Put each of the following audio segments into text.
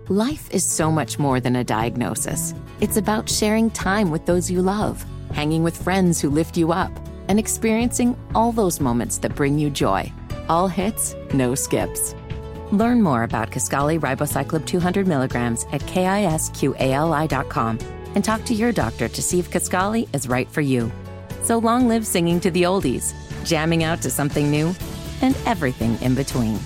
Life is so much more than a diagnosis. It's about sharing time with those you love, hanging with friends who lift you up, and experiencing all those moments that bring you joy. All hits, no skips. Learn more about Kisqali Ribociclib 200 milligrams at KISQALI.com and talk to your doctor to see if Kisqali is right for you. So long live singing to the oldies, jamming out to something new, and everything in between.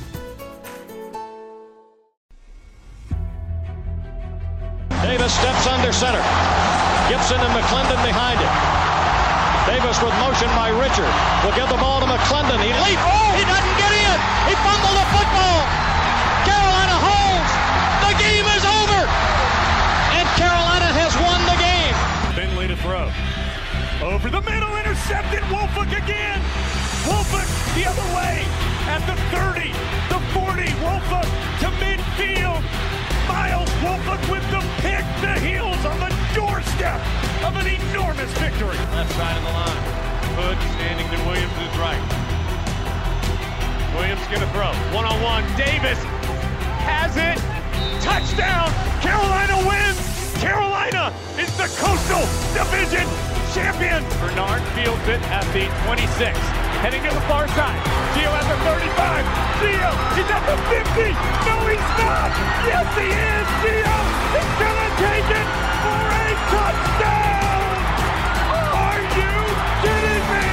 Davis steps under center. Gibson and McClendon behind him. Davis with motion by Richard. Will give the ball to McClendon. He leaps. Oh, he doesn't get in. He fumbled the football. Carolina holds. The game is over. And Carolina has won the game. Finley to throw. Over the middle, intercepted. Wolford again. Wolford the other way. At the 30, the 40. Wolford to midfield. Miles Wolford with the pick. The heels on the doorstep of an enormous victory. Left side of the line. Hood standing to Williams' right. Williams gonna throw. One-on-one. Davis has it. Touchdown. Carolina wins. Carolina is the Coastal Division champion. Bernard fields it at the 26. Heading to the far side. Gio at the 35. Gio, he's at the 50. No, he's not. Yes, he is. Gio is gonna take it for a touchdown. Are you kidding me?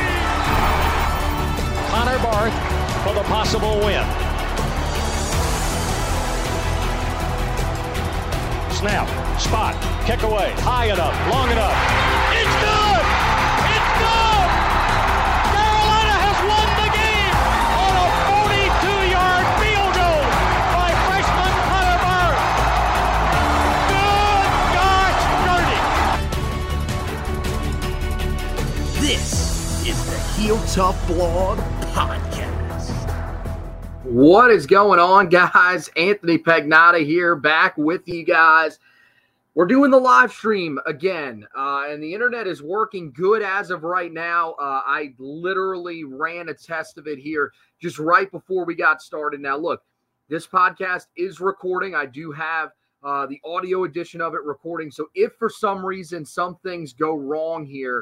Connor Barth for the possible win. Snap, spot, kick away, high enough, long enough. It's good! It's good! Carolina has won the game on a 42-yard field goal by freshman Connor Barth. Good gosh, dirty. This is the Heel Tough Blog Podcast. What is going on, guys? Anthony Pagnotta here, back with you guys. We're doing the live stream again, and the internet is working good as of right now. I literally ran a test of it here just right before we got started. Now, look, this podcast is recording. I do have the audio edition of it recording, so if for some reason some things go wrong here,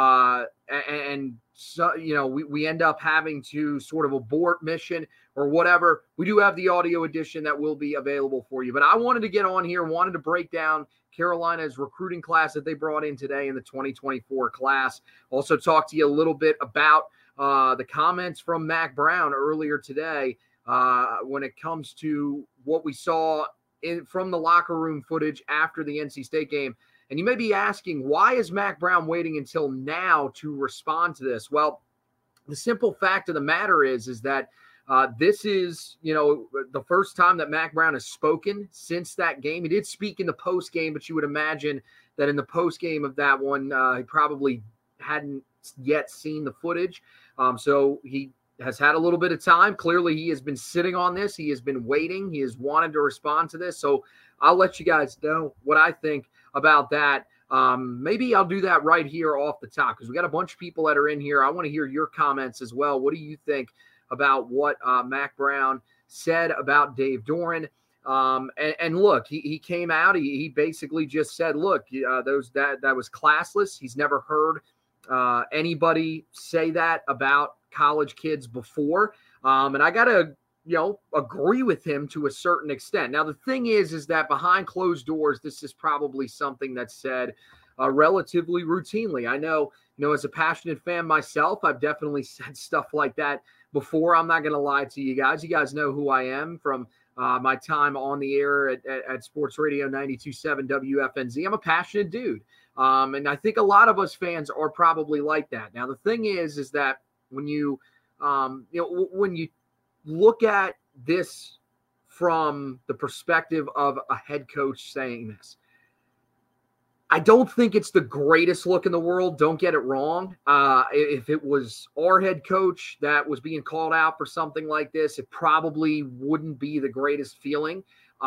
and so, you know, we end up having to sort of abort mission or whatever, we do have the audio edition that will be available for you. But I wanted to get on here, wanted to break down Carolina's recruiting class that they brought in today in the 2024 class. Also talk to you a little bit about the comments from Mack Brown earlier today when it comes to what we saw from the locker room footage after the NC State game. And you may be asking, why is Mack Brown waiting until now to respond to this? Well, the simple fact of the matter is that this is, you know, the first time that Mack Brown has spoken since that game. He did speak in the post game, but you would imagine that in the post game of that one, he probably hadn't yet seen the footage. So he has had a little bit of time. Clearly, he has been sitting on this. He has been waiting. He has wanted to respond to this. So I'll let you guys know what I think about that. Maybe I'll do that right here off the top because we got a bunch of people that are in here. I want to hear your comments as well. What do you think about what Mack Brown said about Dave Doeren? And look, he came out. He basically just said, look, that was classless. He's never heard anybody say that about college kids before. And I got to, you know, agree with him to a certain extent. Now, the thing is that behind closed doors, this is probably something that's said relatively routinely. I know, you know, as a passionate fan myself, I've definitely said stuff like that before. I'm not going to lie to you guys. You guys know who I am from my time on the air at Sports Radio 92.7 WFNZ. I'm a passionate dude. And I think a lot of us fans are probably like that. Now, the thing is that when you when you look at this from the perspective of a head coach saying this, I don't think it's the greatest look in the world. Don't get it wrong. If it was our head coach that was being called out for something like this, it probably wouldn't be the greatest feeling.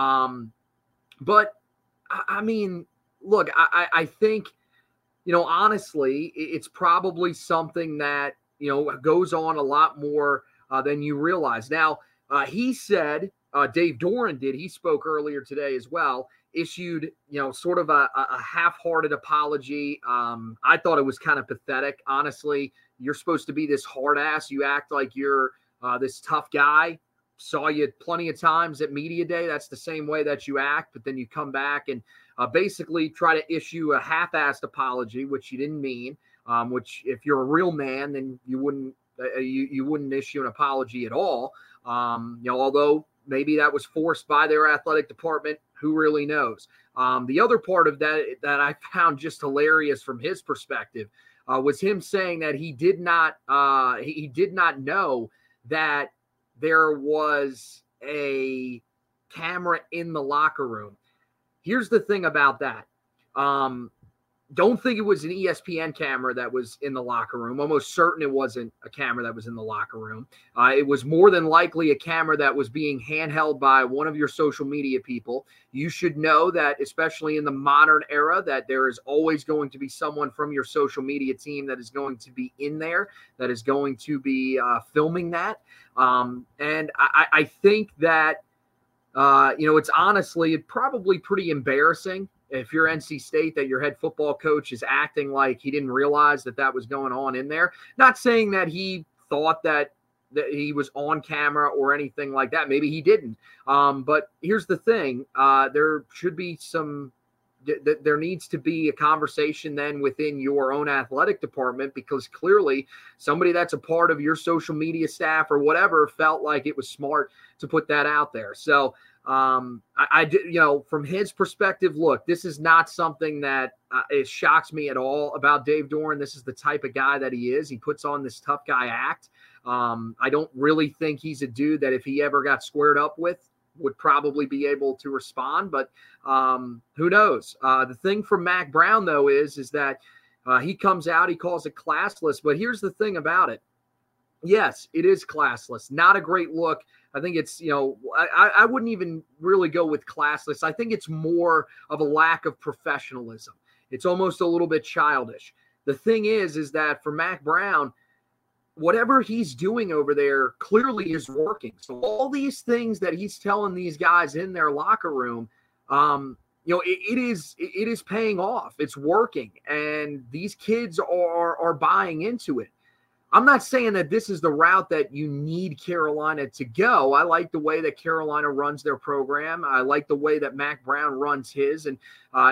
But I mean, look, I think, you know, honestly, it's probably something that, you know, goes on a lot more than you realize. Now, he said Dave Doeren did. He spoke earlier today as well, issued, sort of a half-hearted apology. I thought it was kind of pathetic. Honestly, you're supposed to be this hard ass. You act like you're this tough guy. Saw you plenty of times at media day. That's the same way that you act, but then you come back and basically try to issue a half-assed apology, which you didn't mean, which if you're a real man, then you wouldn't issue an apology at all. Although maybe that was forced by their athletic department, who really knows? The other part of that I found just hilarious from his perspective was him saying that he did not know that there was a camera in the locker room. Here's the thing about that. Don't think it was an ESPN camera that was in the locker room. Almost certain it wasn't a camera that was in the locker room. It was more than likely a camera that was being handheld by one of your social media people. You should know that, especially in the modern era, that there is always going to be someone from your social media team that is going to be in there, that is going to be filming that. And I think that, it's probably pretty embarrassing if you're NC State that your head football coach is acting like he didn't realize that was going on in there. Not saying that he thought that he was on camera or anything like that. Maybe he didn't. But here's the thing. There needs to be a conversation then within your own athletic department, because clearly somebody that's a part of your social media staff or whatever felt like it was smart to put that out there. So I did, from his perspective, look, this is not something that it shocks me at all about Dave Doeren. This is the type of guy that he is. He puts on this tough guy act. I don't really think he's a dude that if he ever got squared up with would probably be able to respond, but who knows? The thing for Mack Brown, though, is that he comes out, he calls it classless, but here's the thing about it. Yes, it is classless. Not a great look. I think it's, I wouldn't even really go with classless. I think it's more of a lack of professionalism. It's almost a little bit childish. The thing is that for Mack Brown, whatever he's doing over there clearly is working. So all these things that he's telling these guys in their locker room, it is paying off. It's working. And these kids are buying into it. I'm not saying that this is the route that you need Carolina to go. I like the way that Carolina runs their program. I like the way that Mack Brown runs his. And,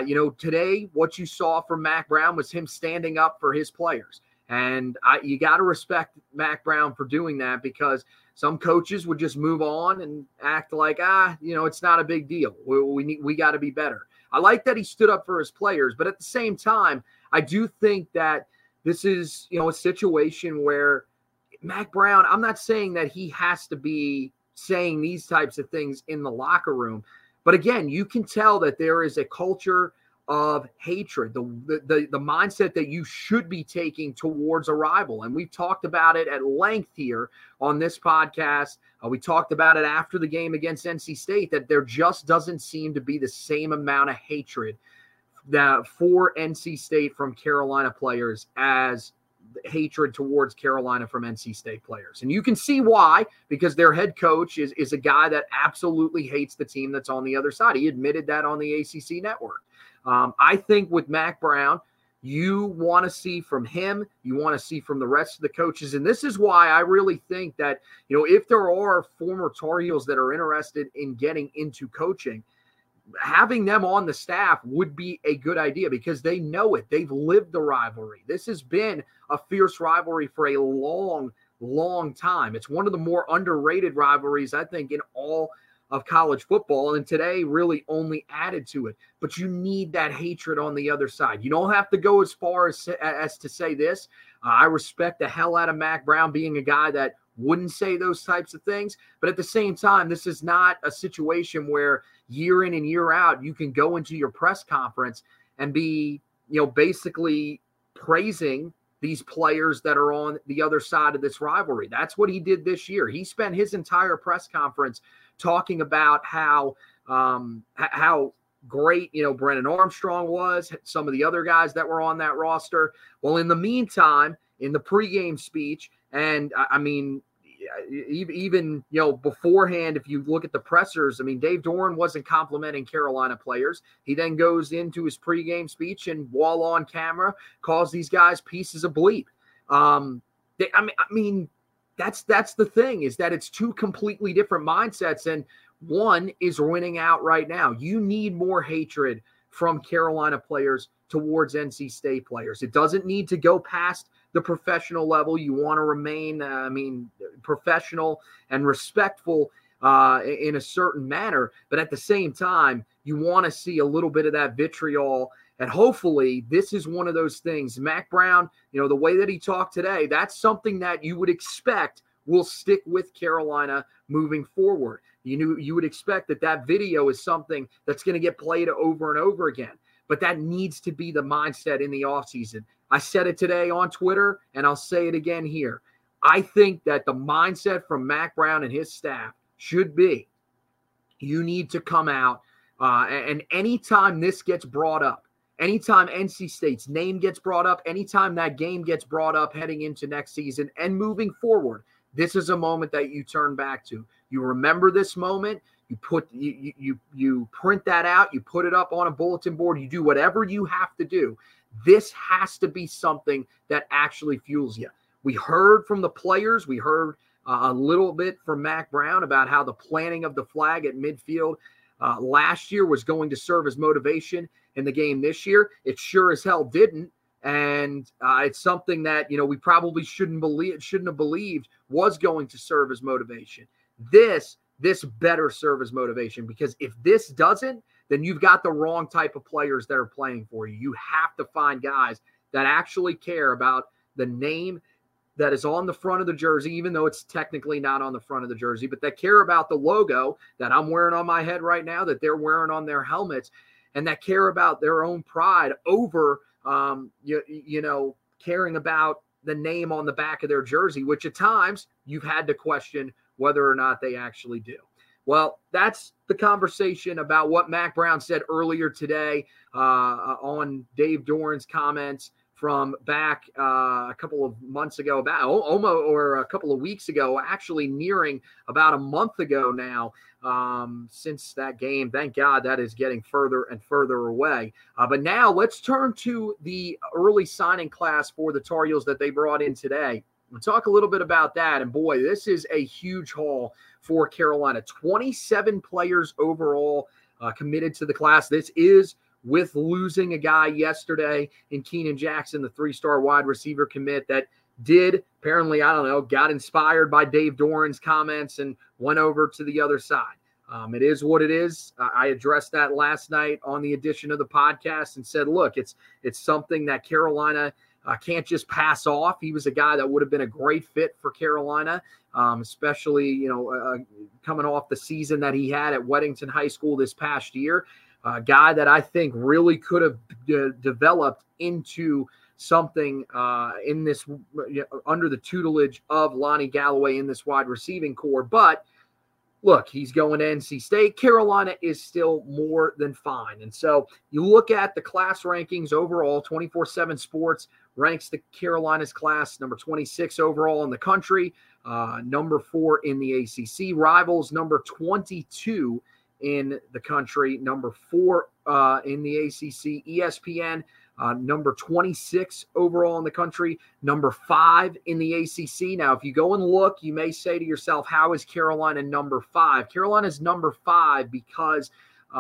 today what you saw from Mack Brown was him standing up for his players. And you got to respect Mack Brown for doing that, because some coaches would just move on and act like, it's not a big deal. We got to be better. I like that he stood up for his players, but at the same time, I do think that this is, a situation where Mack Brown, I'm not saying that he has to be saying these types of things in the locker room, but again, you can tell that there is a culture of hatred, the mindset that you should be taking towards a rival. And we've talked about it at length here on this podcast. We talked about it after the game against NC State, that there just doesn't seem to be the same amount of hatred that for NC State from Carolina players as hatred towards Carolina from NC State players. And you can see why, because their head coach is a guy that absolutely hates the team that's on the other side. He admitted that on the ACC network. I think with Mack Brown, you want to see from him, you want to see from the rest of the coaches. And this is why I really think that, if there are former Tar Heels that are interested in getting into coaching, having them on the staff would be a good idea, because they know it. They've lived the rivalry. This has been a fierce rivalry for a long, long time. It's one of the more underrated rivalries, I think, in all of college football, and today really only added to it. But you need that hatred on the other side. You don't have to go as far as to say this. I respect the hell out of Mack Brown being a guy that wouldn't say those types of things. But at the same time, this is not a situation where year in and year out, you can go into your press conference and be, basically praising these players that are on the other side of this rivalry. That's what he did this year. He spent his entire press conference talking about how great, Brennan Armstrong was, some of the other guys that were on that roster. Well, in the meantime, in the pregame speech, and I mean, even beforehand, if you look at the pressers, I mean, Dave Doeren wasn't complimenting Carolina players. He then goes into his pregame speech and while on camera calls these guys pieces of bleep. That's the thing, is that it's two completely different mindsets, and one is winning out right now. You need more hatred from Carolina players towards NC State players. It doesn't need to go past the professional level. You want to remain, professional and respectful in a certain manner, but at the same time, you want to see a little bit of that vitriol. And hopefully this is one of those things. Mack Brown, the way that he talked today, that's something that you would expect will stick with Carolina moving forward. You would expect that video is something that's going to get played over and over again. But that needs to be the mindset in the offseason. I said it today on Twitter, and I'll say it again here. I think that the mindset from Mack Brown and his staff should be, you need to come out, and anytime this gets brought up, anytime NC State's name gets brought up, anytime that game gets brought up heading into next season and moving forward, this is a moment that you turn back to. You remember this moment. You print that out. You put it up on a bulletin board. You do whatever you have to do. This has to be something that actually fuels you. We heard from the players. We heard a little bit from Mack Brown about how the planting of the flag at midfield last year was going to serve as motivation in the game this year. It sure as hell didn't. And it's something that, we probably shouldn't have believed was going to serve as motivation. This better serve as motivation, because if this doesn't, then you've got the wrong type of players that are playing for you. You have to find guys that actually care about the name that is on the front of the jersey, even though it's technically not on the front of the jersey, but that care about the logo that I'm wearing on my head right now, that they're wearing on their helmets, and that care about their own pride over, caring about the name on the back of their jersey, which at times you've had to question whether or not they actually do. Well, that's the conversation about what Mack Brown said earlier today on Dave Doeren's comments from back a couple of months ago, or a couple of weeks ago, actually nearing about a month ago now, since that game. Thank God that is getting further and further away. But now let's turn to the early signing class for the Tar Heels that they brought in today. We'll talk a little bit about that. And boy, this is a huge haul for Carolina. 27 players overall committed to the class. This is with losing a guy yesterday in Keenan Jackson, the 3-star wide receiver commit that did apparently, got inspired by Dave Doeren's comments and went over to the other side. It is what it is. I addressed that last night on the edition of the podcast and said, look, it's something that Carolina can't just pass off. He was a guy that would have been a great fit for Carolina, especially, coming off the season that he had at Weddington High School this past year. A guy that I think really could have developed into something in this under the tutelage of Lonnie Galloway in this wide receiving core. But look, he's going to NC State. Carolina is still more than fine. And so you look at the class rankings overall, 24/7 Sports ranks the Carolina's class number 26 overall in the country, number 4 in the ACC. Rivals number 22 in the country, number 4 in the ACC. ESPN, number 26 overall in the country, number 5 in the ACC. Now, if you go and look, you may say to yourself, how is Carolina number 5? Carolina's number 5 because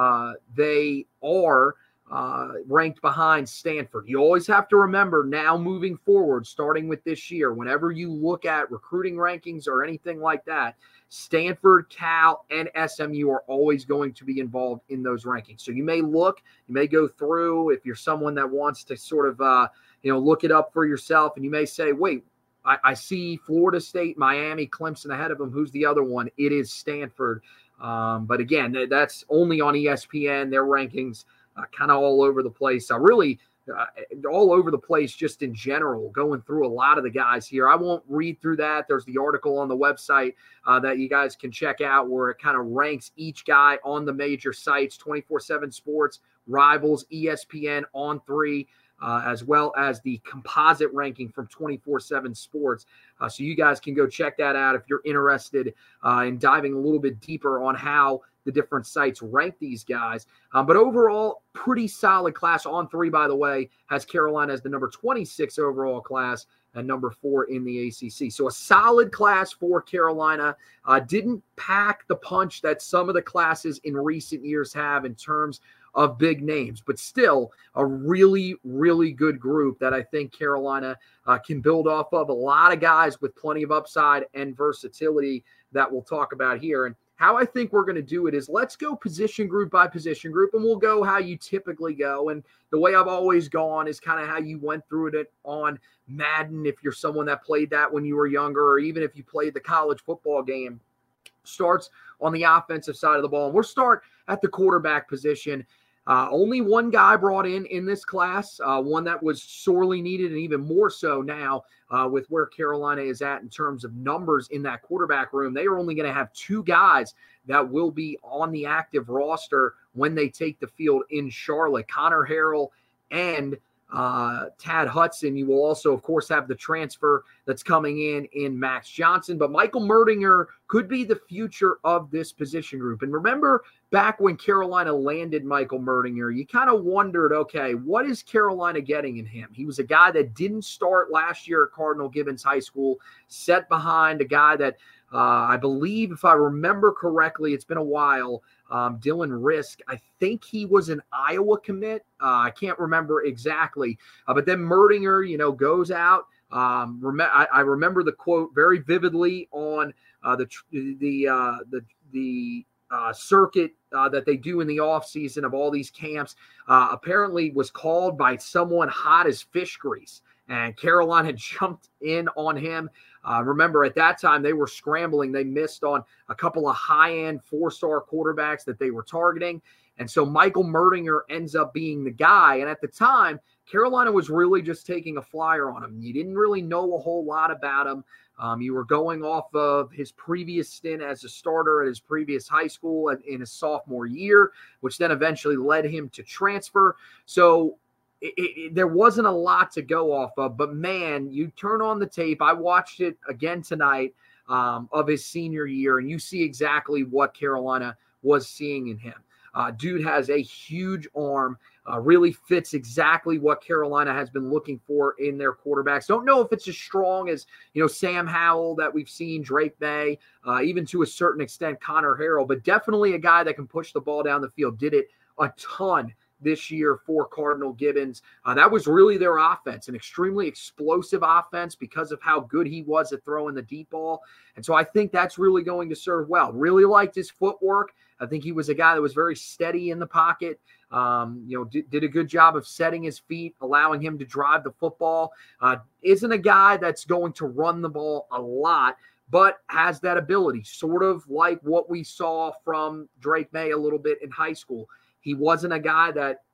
they are ranked behind Stanford. You always have to remember now moving forward, starting with this year, whenever you look at recruiting rankings or anything like that, Stanford, Cal, and SMU are always going to be involved in those rankings. So you may go through, if you're someone that wants to sort of, look it up for yourself, and you may say, wait, I see Florida State, Miami, Clemson ahead of them. Who's the other one? It is Stanford. But again, that's only on ESPN. Their rankings kind of all over the place. All over the place just in general, going through a lot of the guys here. I won't read through that. There's the article on the website that you guys can check out where it kind of ranks each guy on the major sites, 24/7 Sports, Rivals, ESPN, On3. as well as the composite ranking from 24/7 Sports. So you guys can go check that out if you're interested in diving a little bit deeper on how the different sites rank these guys. But overall, pretty solid class. On3, by the way, has Carolina as the number 26 overall class and number 4 in the ACC. So a solid class for Carolina. Didn't pack the punch that some of the classes in recent years have in terms of big names, but still a really, really good group that I think Carolina can build off of. A lot of guys with plenty of upside and versatility that we'll talk about here. And how I think we're going to do it is let's go position group by position group, and we'll go how you typically go. And the way I've always gone is kind of how you went through it on Madden, if you're someone that played that when you were younger, or even if you played the college football game. Starts on the offensive side of the ball. And we'll start at the quarterback position. Only one guy brought in this class, one that was sorely needed, and even more so now with where Carolina is at in terms of numbers in that quarterback room. They are only going to have 2 guys that will be on the active roster when they take the field in Charlotte, Connor Harrell and Tad Hudson. You will also, of course, have the transfer that's coming in Max Johnson. But Michael Merdinger could be the future of this position group. And remember, back when Carolina landed Michael Merdinger, you kind of wondered, okay, what is Carolina getting in him? He was a guy that didn't start last year at Cardinal Gibbons High School, set behind a guy that I believe, if I remember correctly, it's been a while, Dylan Risk. I think he was an Iowa commit. I can't remember exactly. But then Merdinger, goes out. I remember the quote very vividly on the circuit that they do in the offseason of all these camps. Apparently was called by someone hot as fish grease, and Carolina jumped in on him. Remember, at that time, they were scrambling. They missed on a couple of high-end 4-star quarterbacks that they were targeting. And so Michael Merdinger ends up being the guy. And at the time, Carolina was really just taking a flyer on him. You didn't really know a whole lot about him. You were going off of his previous stint as a starter at his previous high school in his sophomore year, which then eventually led him to transfer. So there wasn't a lot to go off of, but man, you turn on the tape. I watched it again tonight of his senior year, and you see exactly what Carolina was seeing in him. Dude has a huge arm, really fits exactly what Carolina has been looking for in their quarterbacks. Don't know if it's as strong as, Sam Howell that we've seen, Drake May, even to a certain extent, Connor Harrell, but definitely a guy that can push the ball down the field. Did it a ton this year for Cardinal Gibbons. That was really their offense, an extremely explosive offense because of how good he was at throwing the deep ball. And so I think that's really going to serve well. Really liked his footwork. I think he was a guy that was very steady in the pocket, did a good job of setting his feet, allowing him to drive the football. Isn't a guy that's going to run the ball a lot, but has that ability, sort of like what we saw from Drake May a little bit in high school. He wasn't a guy that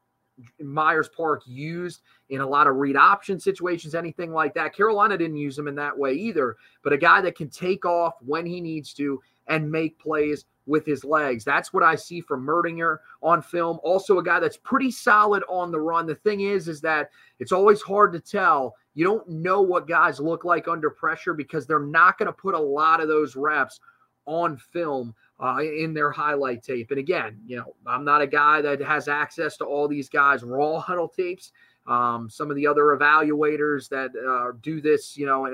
Myers Park used in a lot of read option situations, anything like that. Carolina didn't use him in that way either, but a guy that can take off when he needs to and make plays with his legs. That's what I see from Merdinger on film. Also a guy that's pretty solid on the run. The thing is that it's always hard to tell. You don't know what guys look like under pressure because they're not going to put a lot of those reps on film in their highlight tape. And again, I'm not a guy that has access to all these guys' raw huddle tapes. Some of the other evaluators that do this,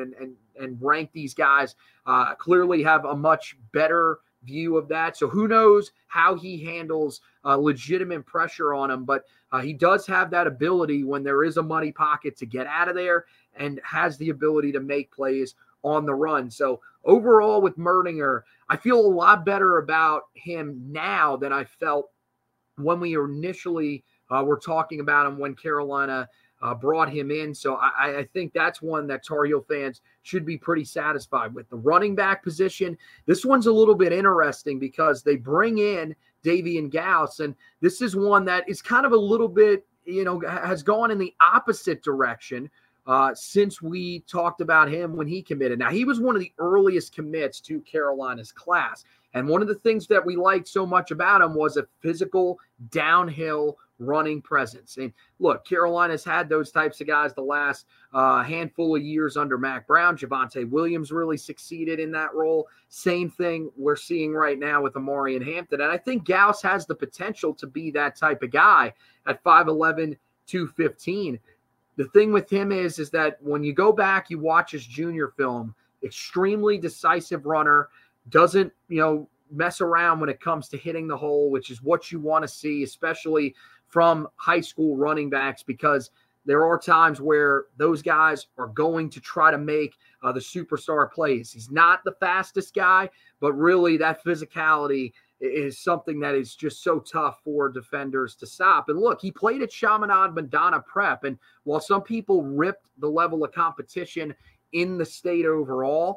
and rank these guys clearly have a much better view of that. So who knows how he handles legitimate pressure on him, but he does have that ability when there is a muddy pocket to get out of there and has the ability to make plays on the run. So overall with Merdinger, I feel a lot better about him now than I felt when we initially were talking about him when Carolina brought him in. So I think that's one that Tar Heel fans should be pretty satisfied with. The running back position, this one's a little bit interesting because they bring in Davian Gauss, and this is one that is kind of a little bit, has gone in the opposite direction since we talked about him when he committed. Now, he was one of the earliest commits to Carolina's class. And one of the things that we liked so much about him was a physical, downhill running presence. And look, Carolina's had those types of guys the last handful of years under Mac Brown. Javonte Williams really succeeded in that role. Same thing we're seeing right now with Omarion Hampton. And I think Gauss has the potential to be that type of guy at 5'11", 215. The thing with him is that when you go back, you watch his junior film, extremely decisive runner, doesn't, mess around when it comes to hitting the hole, which is what you want to see, especially from high school running backs, because there are times where those guys are going to try to make the superstar plays. He's not the fastest guy, but really that physicality is something that is just so tough for defenders to stop. And look, he played at Chaminade Madonna Prep, and while some people ripped the level of competition in the state overall,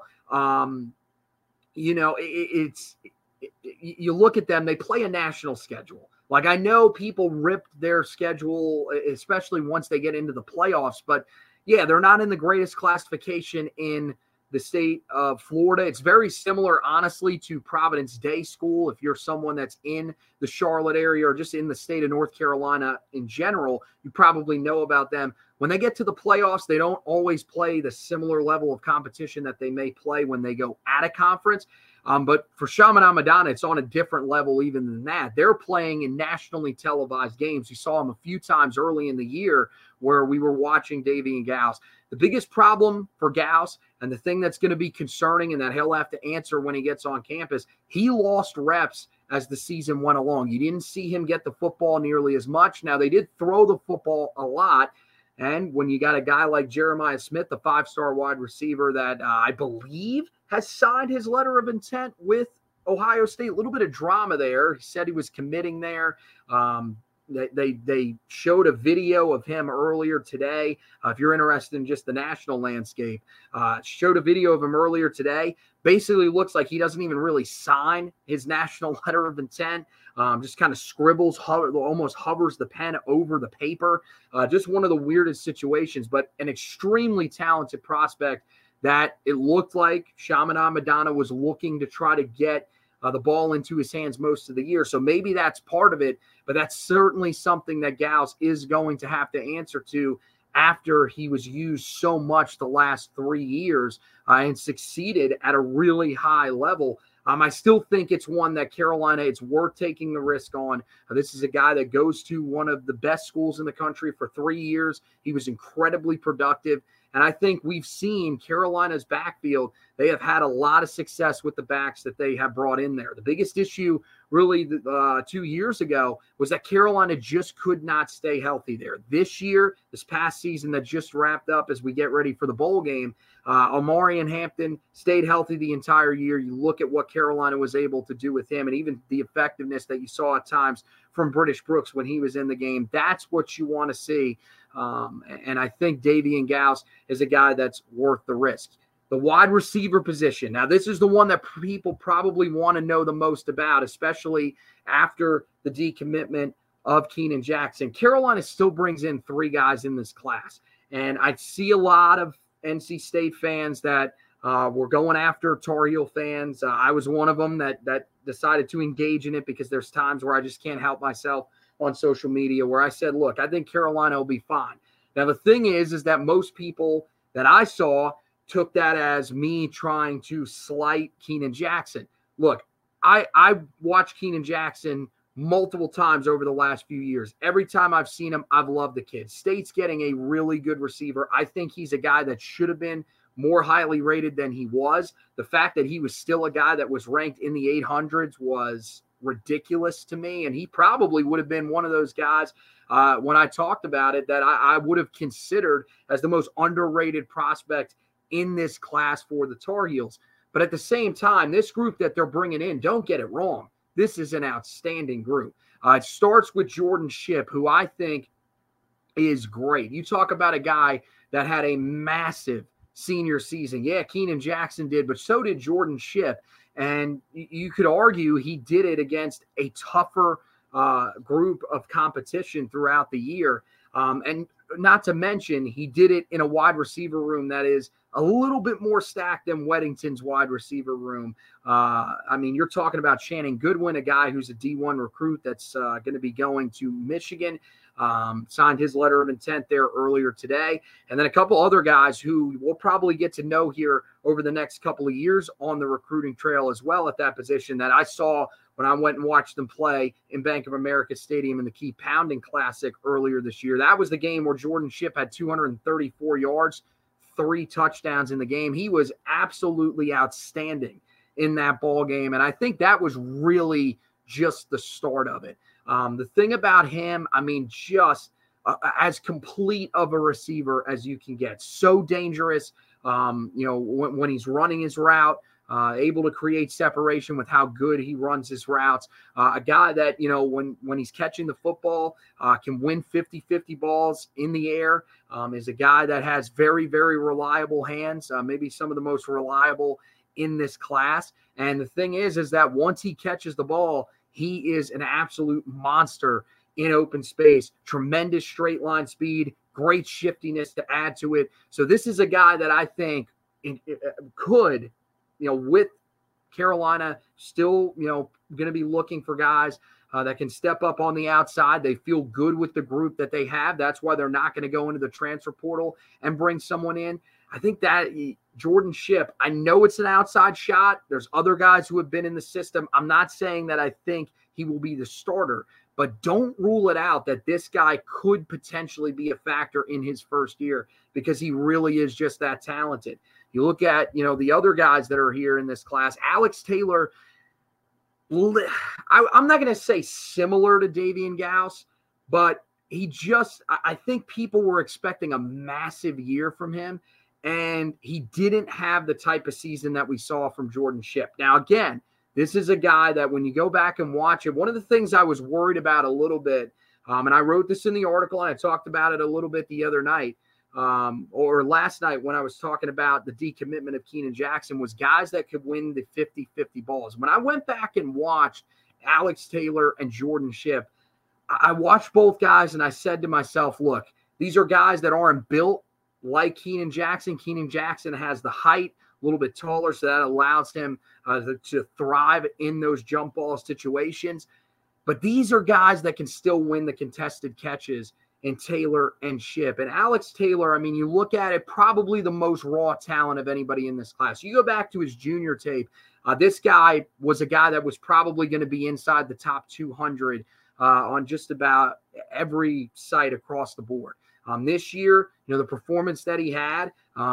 you look at them, they play a national schedule. Like, I know people ripped their schedule, especially once they get into the playoffs, but yeah, they're not in the greatest classification in the state of Florida. It's very similar, honestly, to Providence Day School. If you're someone that's in the Charlotte area or just in the state of North Carolina in general, you probably know about them. When they get to the playoffs, they don't always play the similar level of competition that they may play when they go at a conference. But for Chaminade Madonna, it's on a different level even than that. They're playing in nationally televised games. You saw them a few times early in the year where we were watching Davian Gauss. The biggest problem for Gauss, and the thing that's going to be concerning and that he'll have to answer when he gets on campus, he lost reps as the season went along. You didn't see him get the football nearly as much. Now, they did throw the football a lot. And when you got a guy like Jeremiah Smith, the 5-star wide receiver that I believe has signed his letter of intent with Ohio State, a little bit of drama there. He said he was committing there. They showed a video of him earlier today. If you're interested in just the national landscape, showed a video of him earlier today. Basically looks like he doesn't even really sign his national letter of intent. Just kind of scribbles, almost hovers the pen over the paper. Just one of the weirdest situations, but an extremely talented prospect that it looked like Chaminade Madonna was looking to try to get the ball into his hands most of the year. So maybe that's part of it, but that's certainly something that Gauss is going to have to answer to after he was used so much the last 3 years and succeeded at a really high level. I still think it's one that Carolina, it's worth taking the risk on. This is a guy that goes to one of the best schools in the country for 3 years. He was incredibly productive. And I think we've seen Carolina's backfield. They have had a lot of success with the backs that they have brought in there. The biggest issue really 2 years ago was that Carolina just could not stay healthy there. This year, this past season that just wrapped up as we get ready for the bowl game, Omarion Hampton stayed healthy the entire year. You look at what Carolina was able to do with him and even the effectiveness that you saw at times from British Brooks when he was in the game. That's what you want to see. And I think Davian Gauss is a guy that's worth the risk. The wide receiver position. Now, this is the one that people probably want to know the most about, especially after the decommitment of Keenan Jackson. Carolina still brings in 3 guys in this class. And I see a lot of NC State fans that were going after Tar Heel fans. I was one of them that decided to engage in it because there's times where I just can't help myself on social media where I said, look, I think Carolina will be fine. Now, the thing is that most people that I saw took that as me trying to slight Keenan Jackson. Look, I watched Keenan Jackson multiple times over the last few years. Every time I've seen him, I've loved the kid. State's getting a really good receiver. I think he's a guy that should have been more highly rated than he was. The fact that he was still a guy that was ranked in the 800s was ridiculous to me, and he probably would have been one of those guys when I talked about it that I would have considered as the most underrated prospect in this class for the Tar Heels. But at the same time, this group that they're bringing in, don't get it wrong, this is an outstanding group. It starts with Jordan Shipp, who I think is great. You talk about a guy that had a massive senior season. Yeah, Keenan Jackson did, but so did Jordan Shipp. And you could argue he did it against a tougher group of competition throughout the year. And not to mention, he did it in a wide receiver room that is a little bit more stacked than Weddington's wide receiver room. I mean, you're talking about Shannon Goodwin, a guy who's a D1 recruit that's going to be going to Michigan. Signed his letter of intent there earlier today. And then a couple other guys who we'll probably get to know here over the next couple of years on the recruiting trail as well at that position that I saw when I went and watched them play in Bank of America Stadium in the Key Pounding Classic earlier this year. That was the game where Jordan Shipp had 234 yards, 3 touchdowns in the game. He was absolutely outstanding in that ball game. And I think that was really just the start of it. The thing about him, I mean, just as complete of a receiver as you can get. So dangerous, when he's running his route, able to create separation with how good he runs his routes. A guy that, when he's catching the football, can win 50-50 balls in the air, is a guy that has very, very reliable hands, maybe some of the most reliable in this class. And the thing is that once he catches the ball, he is an absolute monster in open space, tremendous straight line speed, great shiftiness to add to it. So this is a guy that I think could, with Carolina still, going to be looking for guys that can step up on the outside. They feel good with the group that they have. That's why they're not going to go into the transfer portal and bring someone in. I think that Jordan Shipp, I know it's an outside shot. There's other guys who have been in the system. I'm not saying that I think he will be the starter, but don't rule it out that this guy could potentially be a factor in his first year because he really is just that talented. You look at, the other guys that are here in this class, Alex Taylor, I'm not going to say similar to Davian Gauss, but I think people were expecting a massive year from him. And he didn't have the type of season that we saw from Jordan Shipp. Now, again, this is a guy that when you go back and watch it, one of the things I was worried about a little bit, and I wrote this in the article and I talked about it a little bit the other night, or last night when I was talking about the decommitment of Keenan Jackson, was guys that could win the 50-50 balls. When I went back and watched Alex Taylor and Jordan Shipp, I watched both guys and I said to myself, look, these are guys that aren't built like Keenan Jackson. Keenan Jackson has the height, a little bit taller, so that allows him to thrive in those jump ball situations. But these are guys that can still win the contested catches in Taylor and Shipp. And Alex Taylor, I mean, you look at it, probably the most raw talent of anybody in this class. You go back to his junior tape, this guy was a guy that was probably going to be inside the top 200 on just about every site across the board. This year, the performance that he had,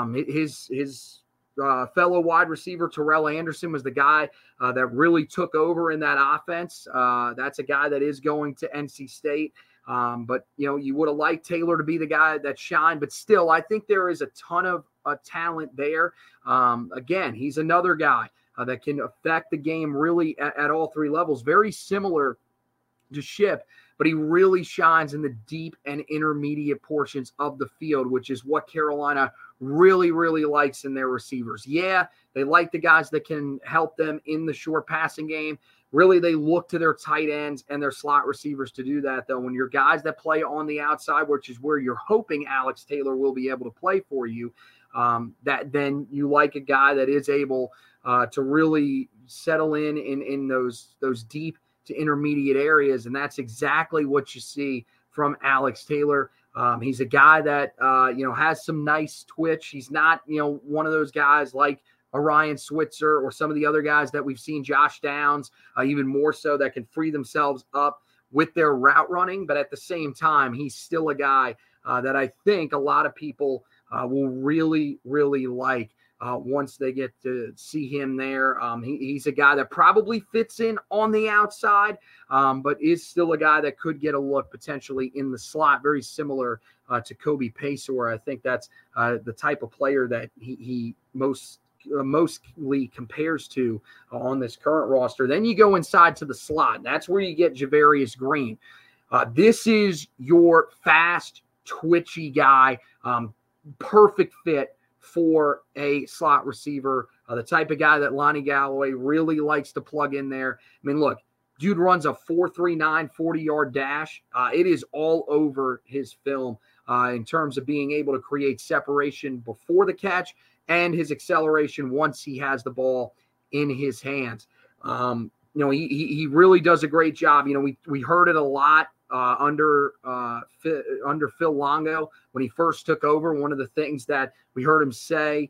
his fellow wide receiver Terrell Anderson was the guy that really took over in that offense. That's a guy that is going to NC State. But, you would have liked Taylor to be the guy that shined. But still, I think there is a ton of talent there. Again, he's another guy that can affect the game really at all three levels. Very similar to Shipp, but he really shines in the deep and intermediate portions of the field, which is what Carolina really, really likes in their receivers. Yeah, they like the guys that can help them in the short passing game. Really, they look to their tight ends and their slot receivers to do that, though. When you're guys that play on the outside, which is where you're hoping Alex Taylor will be able to play for you, that then you like a guy that is able to really settle in those deep to intermediate areas, and that's exactly what you see from Alex Taylor. He's a guy that has some nice twitch. He's not one of those guys like Ryan Switzer or some of the other guys that we've seen, Josh Downs, even more so, that can free themselves up with their route running. But at the same time, he's still a guy that I think a lot of people will really, really like. Once they get to see him there. He's a guy that probably fits in on the outside, but is still a guy that could get a look potentially in the slot, very similar to Kobe Paysour. I think that's the type of player that he mostly compares to on this current roster. Then you go inside to the slot, and that's where you get Javarius Green. This is your fast, twitchy guy, perfect fit for a slot receiver, the type of guy that Lonnie Galloway really likes to plug in there. I mean, look, dude runs a 4.39 40-yard dash. It is all over his film in terms of being able to create separation before the catch and his acceleration once he has the ball in his hands. He really does a great job. We heard it a lot under Phil Longo when he first took over. One of the things that we heard him say,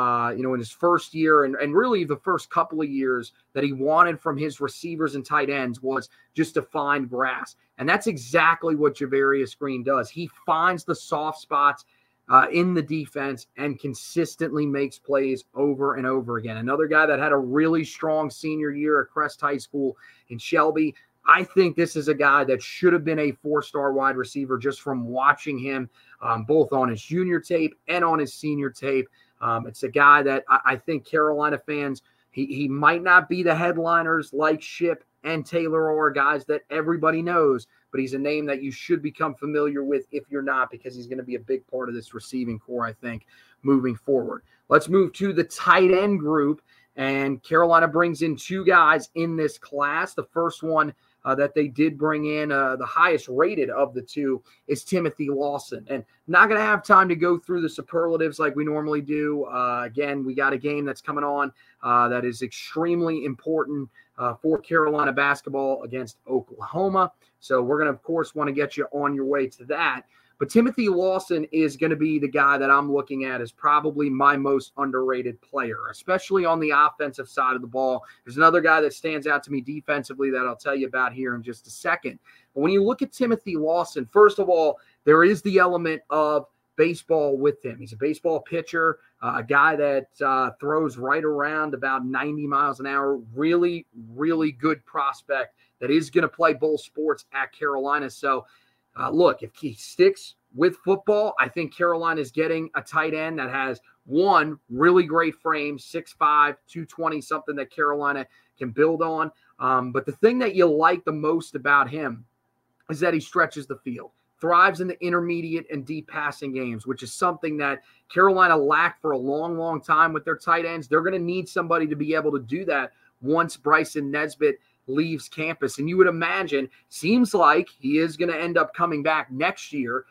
in his first year and really the first couple of years that he wanted from his receivers and tight ends was just to find grass. And that's exactly what Javarius Green does. He finds the soft spots in the defense and consistently makes plays over and over again. Another guy that had a really strong senior year at Crest High School in Shelby. I think this is a guy that should have been a 4-star wide receiver just from watching him both on his junior tape and on his senior tape. It's a guy that I think Carolina fans, he might not be the headliners like Shipp and Taylor are guys that everybody knows, but he's a name that you should become familiar with if you're not, because he's going to be a big part of this receiving core, I think, moving forward. Let's move to the tight end group, and Carolina brings in 2 guys in this class. The first one that they did bring in, the highest rated of the 2, is Timothy Lawson. And not going to have time to go through the superlatives like we normally do. Again, we got a game that's coming on that is extremely important for Carolina basketball against Oklahoma. So we're going to, of course, want to get you on your way to that. But Timothy Lawson is going to be the guy that I'm looking at as probably my most underrated player, especially on the offensive side of the ball. There's another guy that stands out to me defensively that I'll tell you about here in just a second. But when you look at Timothy Lawson, first of all, there is the element of baseball with him. He's a baseball pitcher, a guy that throws right around about 90 miles an hour. Really, really good prospect that is going to play both sports at Carolina. So, look, if he sticks with football, I think Carolina is getting a tight end that has one really great frame, 6'5", 220, something that Carolina can build on. But the thing that you like the most about him is that he stretches the field, thrives in the intermediate and deep passing games, which is something that Carolina lacked for a long, long time with their tight ends. They're going to need somebody to be able to do that once Bryson Nesbitt leaves campus. And you would imagine, seems like he is going to end up coming back next year,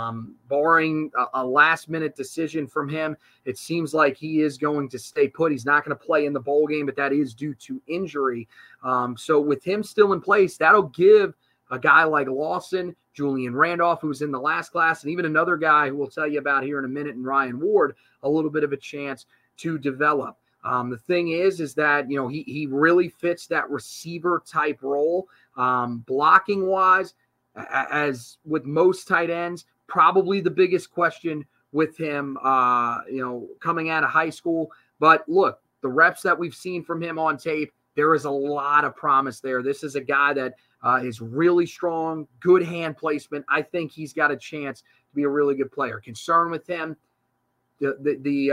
barring a last-minute decision from him. It seems like he is going to stay put. He's not going to play in the bowl game, but that is due to injury. So with him still in place, that'll give a guy like Lawson, Julian Randolph, who was in the last class, and even another guy who we'll tell you about here in a minute, and Ryan Ward, a little bit of a chance to develop. The thing is that, he really fits that receiver type role. Blocking wise, as with most tight ends, probably the biggest question with him, coming out of high school. But look, the reps that we've seen from him on tape, there is a lot of promise there. This is a guy that is really strong, good hand placement. I think he's got a chance to be a really good player. Concern with him, the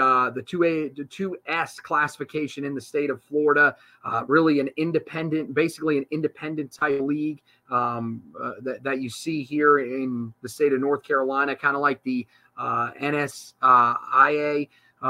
2S classification in the state of Florida, really basically an independent type league that you see here in the state of North Carolina, kind of like the NSIA.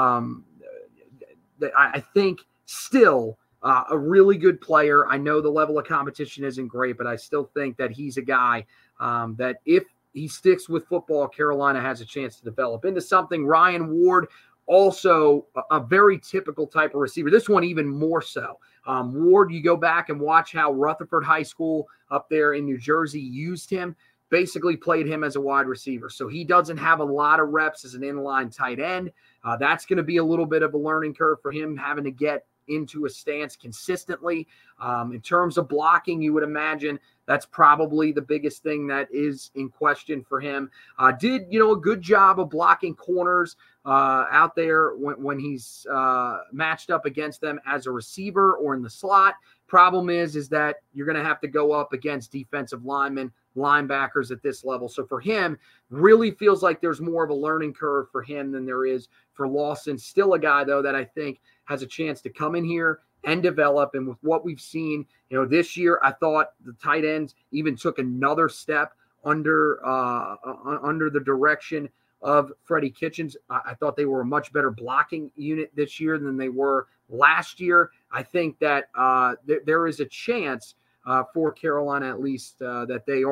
I think still a really good player. I know the level of competition isn't great, but I still think that he's a guy that if he sticks with football, Carolina has a chance to develop into something. Ryan Ward, also a very typical type of receiver. This one even more so. Ward, you go back and watch how Rutherford High School up there in New Jersey used him, basically played him as a wide receiver. So he doesn't have a lot of reps as an inline tight end. That's going to be a little bit of a learning curve for him, having to get into a stance consistently. In terms of blocking, you would imagine that's probably the biggest thing that is in question for him. Did a good job of blocking corners out there when he's matched up against them as a receiver or in the slot. Problem is that you're going to have to go up against defensive linemen, linebackers at this level. So for him, really feels like there's more of a learning curve for him than there is for Lawson. Still a guy, though, that I think has a chance to come in here and develop. And with what we've seen, this year, I thought the tight ends even took another step under the direction of Freddie Kitchens. I thought they were a much better blocking unit this year than they were last year. I think that there is a chance for Carolina, at least, that they are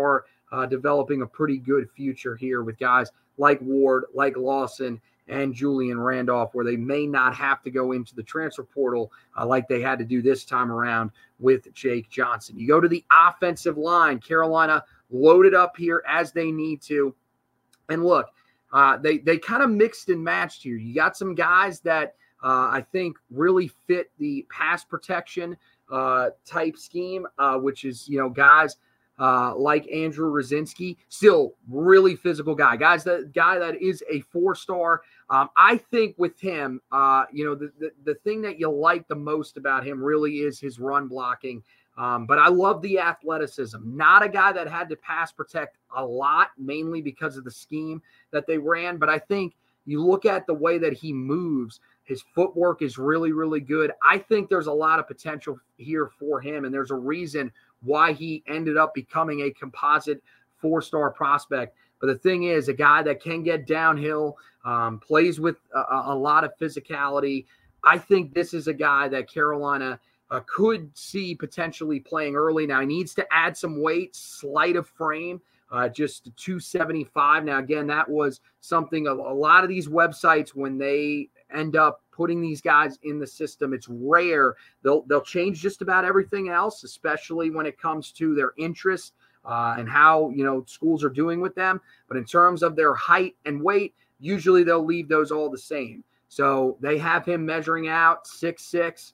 developing a pretty good future here with guys like Ward, like Lawson, and Julian Randolph, where they may not have to go into the transfer portal like they had to do this time around with Jake Johnson. You go to the offensive line. Carolina loaded up here as they need to. And look, they kind of mixed and matched here. You got some guys that I think really fit the pass protection type scheme, which is, guys like Andrew Rosinski, still really physical guy. Guy that is a 4-star. I think with him, the thing that you like the most about him really is his run blocking. But I love the athleticism. Not a guy that had to pass protect a lot, mainly because of the scheme that they ran. But I think you look at the way that he moves, his footwork is really, really good. I think there's a lot of potential here for him, and there's a reason why he ended up becoming a composite 4-star prospect. But the thing is, a guy that can get downhill, plays with a lot of physicality. I think this is a guy that Carolina could see potentially playing early. Now, he needs to add some weight, slight of frame, just 275. Now, again, that was something a lot of these websites, when they end up putting these guys in the system, it's rare. They'll change just about everything else, especially when it comes to their interest and how, schools are doing with them. But in terms of their height and weight, usually they'll leave those all the same. So they have him measuring out 6'6",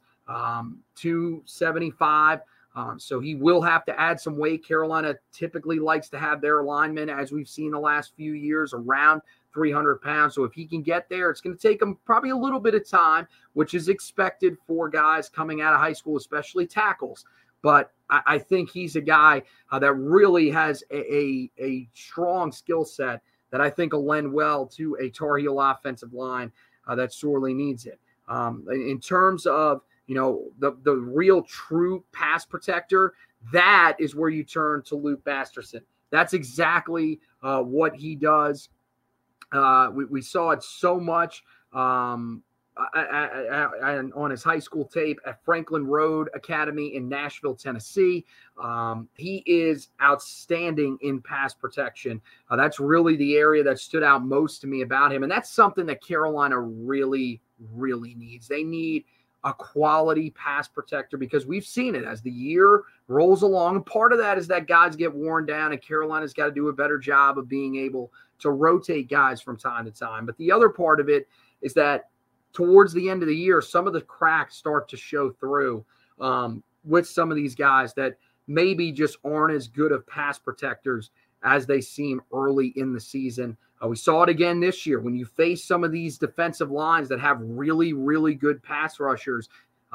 275. So he will have to add some weight. Carolina typically likes to have their linemen, as we've seen the last few years, around 300 pounds. So if he can get there, it's going to take him probably a little bit of time, which is expected for guys coming out of high school, especially tackles. But I think he's a guy that really has a strong skill set that I think will lend well to a Tar Heel offensive line that sorely needs it. In terms of, the real true pass protector, that is where you turn to Luke Masterson. That's exactly what he does. We saw it so much on his high school tape at Franklin Road Academy in Nashville, Tennessee. He is outstanding in pass protection. That's really the area that stood out most to me about him. And that's something that Carolina really, really needs. They need a quality pass protector, because we've seen it as the year rolls along. And part of that is that guys get worn down, and Carolina's got to do a better job of being able to rotate guys from time to time. But the other part of it is that towards the end of the year, some of the cracks start to show through with some of these guys that maybe just aren't as good of pass protectors as they seem early in the season. We saw it again this year when you face some of these defensive lines that have really, really good pass rushers.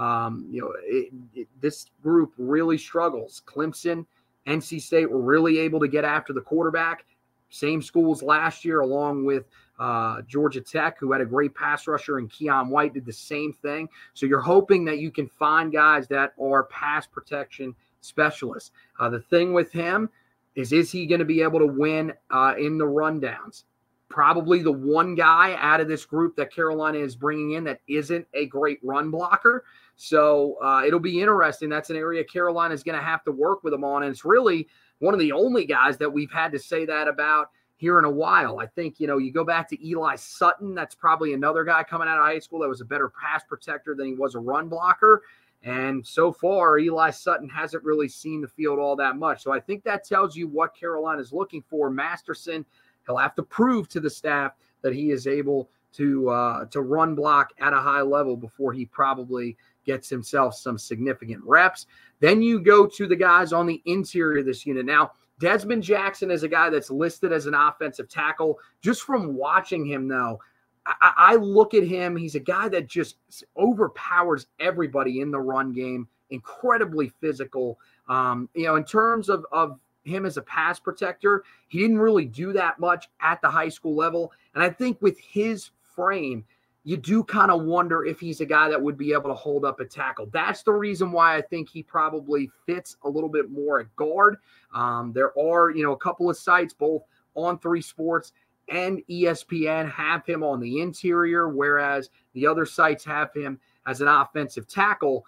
This group really struggles. Clemson, NC State were really able to get after the quarterback. Same schools last year, along with Georgia Tech, who had a great pass rusher, and Keon White did the same thing. So you're hoping that you can find guys that are pass protection specialists. The thing with him is he going to be able to win in the rundowns? Probably the one guy out of this group that Carolina is bringing in that isn't a great run blocker. So it'll be interesting. That's an area Carolina is going to have to work with him on. And it's really one of the only guys that we've had to say that about here in a while. I think, you go back to Eli Sutton. That's probably another guy coming out of high school that was a better pass protector than he was a run blocker. And so far, Eli Sutton hasn't really seen the field all that much. So I think that tells you what Carolina is looking for. Masterson, he'll have to prove to the staff that he is able to run block at a high level before he probably gets himself some significant reps. Then you go to the guys on the interior of this unit. Now, Desmond Jackson is a guy that's listed as an offensive tackle. Just from watching him, though, I look at him. He's a guy that just overpowers everybody in the run game, incredibly physical. In terms of him as a pass protector, he didn't really do that much at the high school level. And I think with his frame, you do kind of wonder if he's a guy that would be able to hold up a tackle. That's the reason why I think he probably fits a little bit more at guard. There are, a couple of sites, both on 3 Sports and ESPN, have him on the interior, whereas the other sites have him as an offensive tackle.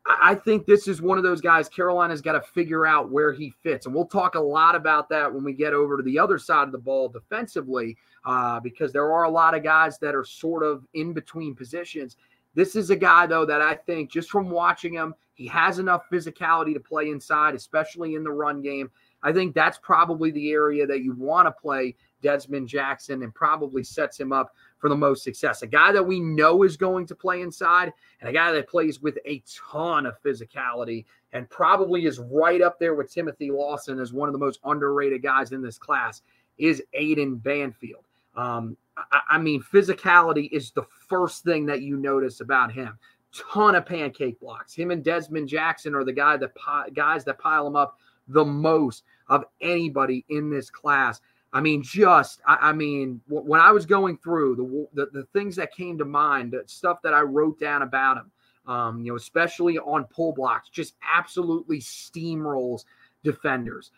I think this is one of those guys Carolina's got to figure out where he fits. And we'll talk a lot about that when we get over to the other side of the ball defensively, because there are a lot of guys that are sort of in between positions. This is a guy, though, that I think just from watching him, he has enough physicality to play inside, especially in the run game. I think that's probably the area that you want to play Desmond Jackson and probably sets him up for the most success. A guy that we know is going to play inside and a guy that plays with a ton of physicality and probably is right up there with Timothy Lawson as one of the most underrated guys in this class is Aiden Banfield. I mean, physicality is the first thing that you notice about him. Ton of pancake blocks. Him and Desmond Jackson are the guys that pile him up the most of anybody in this class. I mean, when I was going through the things that came to mind, the stuff that I wrote down about him, especially on pull blocks, just absolutely steamrolls defenders.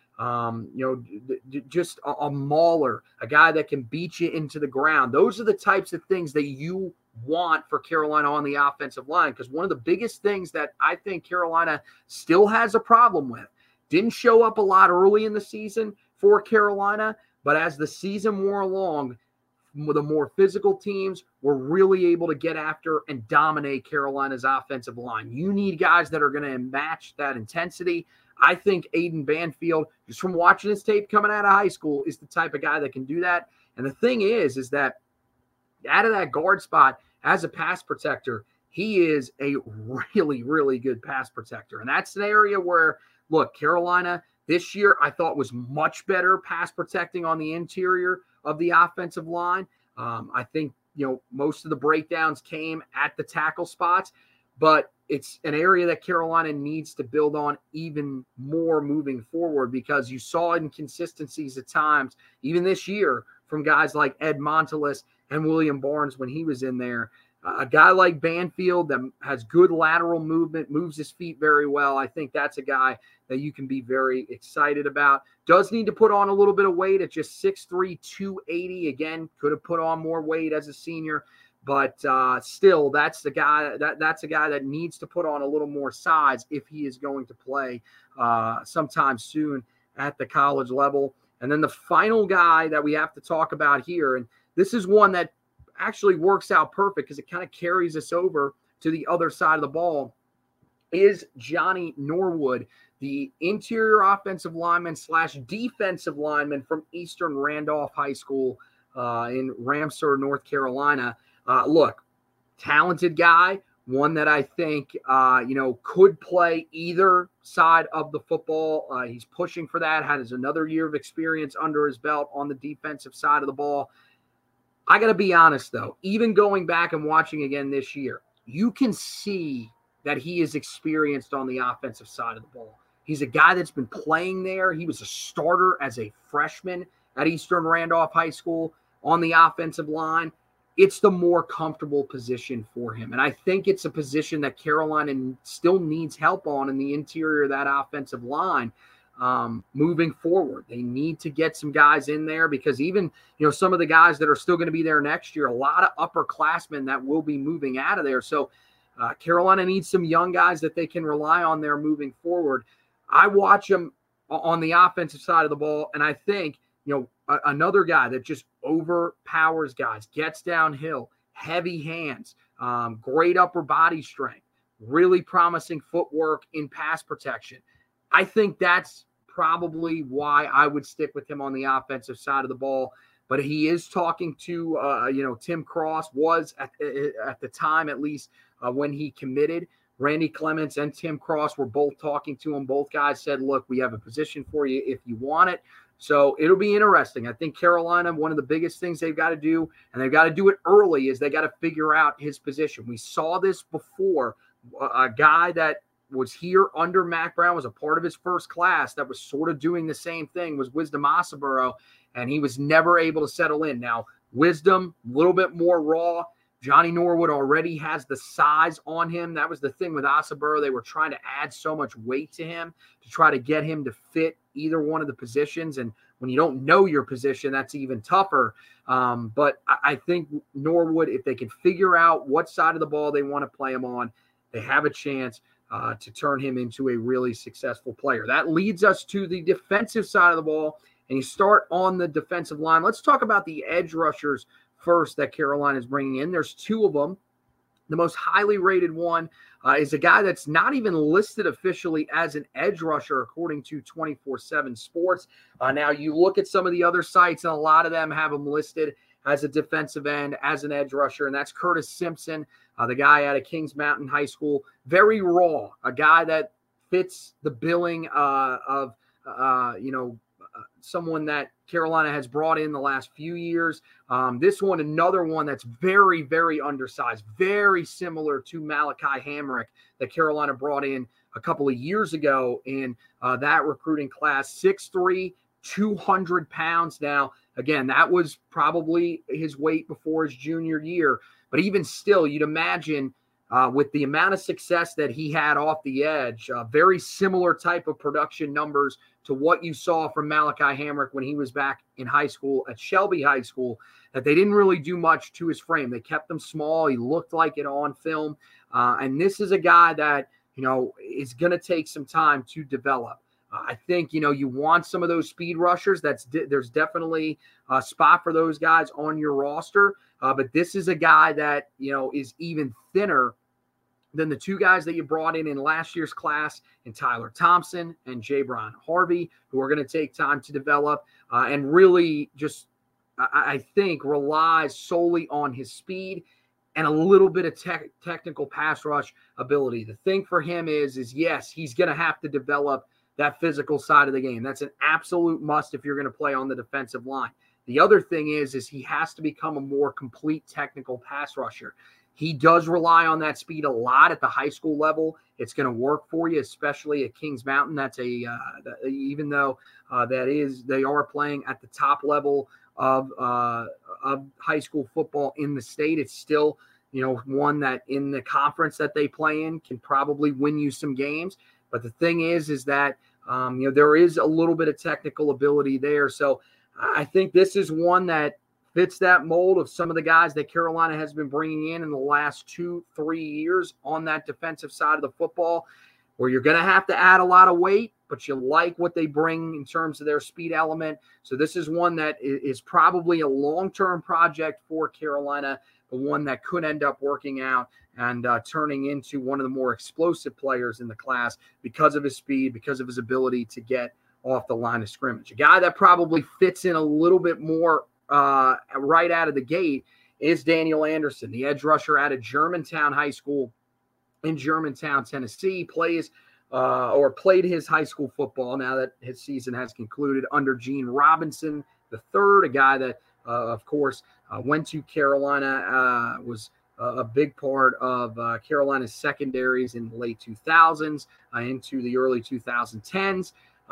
Just a mauler, a guy that can beat you into the ground. Those are the types of things that you want for Carolina on the offensive line, because one of the biggest things that I think Carolina still has a problem with, didn't show up a lot early in the season for Carolina, but as the season wore along, the more physical teams were really able to get after and dominate Carolina's offensive line. You need guys that are going to match that intensity. I think Aiden Banfield, just from watching his tape coming out of high school, is the type of guy that can do that. And the thing is that out of that guard spot as a pass protector, he is a really, really good pass protector. And that's an area where, look, Carolina this year I thought was much better pass protecting on the interior of the offensive line. I think, most of the breakdowns came at the tackle spots, but it's an area that Carolina needs to build on even more moving forward, because you saw inconsistencies at times, even this year, from guys like Ed Montelis and William Barnes when he was in there. A guy like Banfield that has good lateral movement, moves his feet very well. I think that's a guy that you can be very excited about. Does need to put on a little bit of weight at just 6'3", 280. Again, could have put on more weight as a senior. But still, that's a guy that needs to put on a little more size if he is going to play sometime soon at the college level. And then the final guy that we have to talk about here, and this is one that actually works out perfect because it kind of carries us over to the other side of the ball, is Johnny Norwood, the interior offensive lineman / defensive lineman from Eastern Randolph High School in Ramseur, North Carolina. Look, talented guy, one that I think, could play either side of the football. He's pushing for that, has another year of experience under his belt on the defensive side of the ball. I got to be honest, though, even going back and watching again this year, you can see that he is experienced on the offensive side of the ball. He's a guy that's been playing there. He was a starter as a freshman at Eastern Randolph High School on the offensive line. It's the more comfortable position for him. And I think it's a position that Carolina still needs help on in the interior of that offensive line moving forward. They need to get some guys in there because even, some of the guys that are still going to be there next year, a lot of upperclassmen that will be moving out of there. So Carolina needs some young guys that they can rely on there moving forward. I watch them on the offensive side of the ball, and I think, another guy that just overpowers guys, gets downhill, heavy hands, great upper body strength, really promising footwork in pass protection. I think that's probably why I would stick with him on the offensive side of the ball. But he is talking to, Tim Cross was at the time, at least when he committed. Randy Clements and Tim Cross were both talking to him. Both guys said, look, we have a position for you if you want it. So it'll be interesting. I think Carolina, one of the biggest things they've got to do, and they've got to do it early, is they got to figure out his position. We saw this before. A guy that was here under Mack Brown, was a part of his first class, that was sort of doing the same thing, was Wisdom Asaburo, and he was never able to settle in. Now, Wisdom, a little bit more raw. Johnny Norwood already has the size on him. That was the thing with Asaburo. They were trying to add so much weight to him to try to get him to fit either one of the positions. And when you don't know your position, that's even tougher. But I think Norwood, if they can figure out what side of the ball they want to play him on, they have a chance to turn him into a really successful player. That leads us to the defensive side of the ball, and you start on the defensive line. Let's talk about the edge rushers first that Carolina is bringing in. There's two of them. The most highly rated one is a guy that's not even listed officially as an edge rusher, according to 24/7 Sports. Now, you look at some of the other sites, and a lot of them have him listed as a defensive end, as an edge rusher, and that's Curtis Simpson, the guy out of Kings Mountain High School. Very raw, a guy that fits the billing of someone that Carolina has brought in the last few years. This one, another one that's very, very undersized, very similar to Malachi Hamrick that Carolina brought in a couple of years ago in that recruiting class. 6'3", 200 pounds. Now, again, that was probably his weight before his junior year. But even still, you'd imagine with the amount of success that he had off the edge, very similar type of production numbers to what you saw from Malachi Hamrick when he was back in high school at Shelby High School, that they didn't really do much to his frame. They kept him small. He looked like it on film. And this is a guy that, is going to take some time to develop. I think, you want some of those speed rushers. There's definitely a spot for those guys on your roster. But this is a guy that, is even thinner than the two guys that you brought in last year's class, in Tyler Thompson and J. Brian Harvey, who are going to take time to develop and really just, I think, relies solely on his speed and a little bit of technical pass rush ability. The thing for him is yes, he's going to have to develop that physical side of the game. That's an absolute must if you're going to play on the defensive line. The other thing is he has to become a more complete technical pass rusher. He does rely on that speed a lot at the high school level. It's going to work for you, especially at Kings Mountain. That's even though they are playing at the top level of high school football in the state. It's still, one that in the conference that they play in can probably win you some games. But the thing is that, there is a little bit of technical ability there. So I think this is one that fits that mold of some of the guys that Carolina has been bringing in the last 2-3 years on that defensive side of the football, where you're going to have to add a lot of weight, but you like what they bring in terms of their speed element. So this is one that is probably a long-term project for Carolina, but one that could end up working out and turning into one of the more explosive players in the class because of his speed, because of his ability to get off the line of scrimmage. A guy that probably fits in a little bit more right out of the gate is Daniel Anderson, the edge rusher out of Germantown High School in Germantown, Tennessee. Played his high school football now that his season has concluded under Gene Robinson III, a guy that, of course, went to Carolina, was a big part of Carolina's secondaries in the late 2000s into the early 2010s.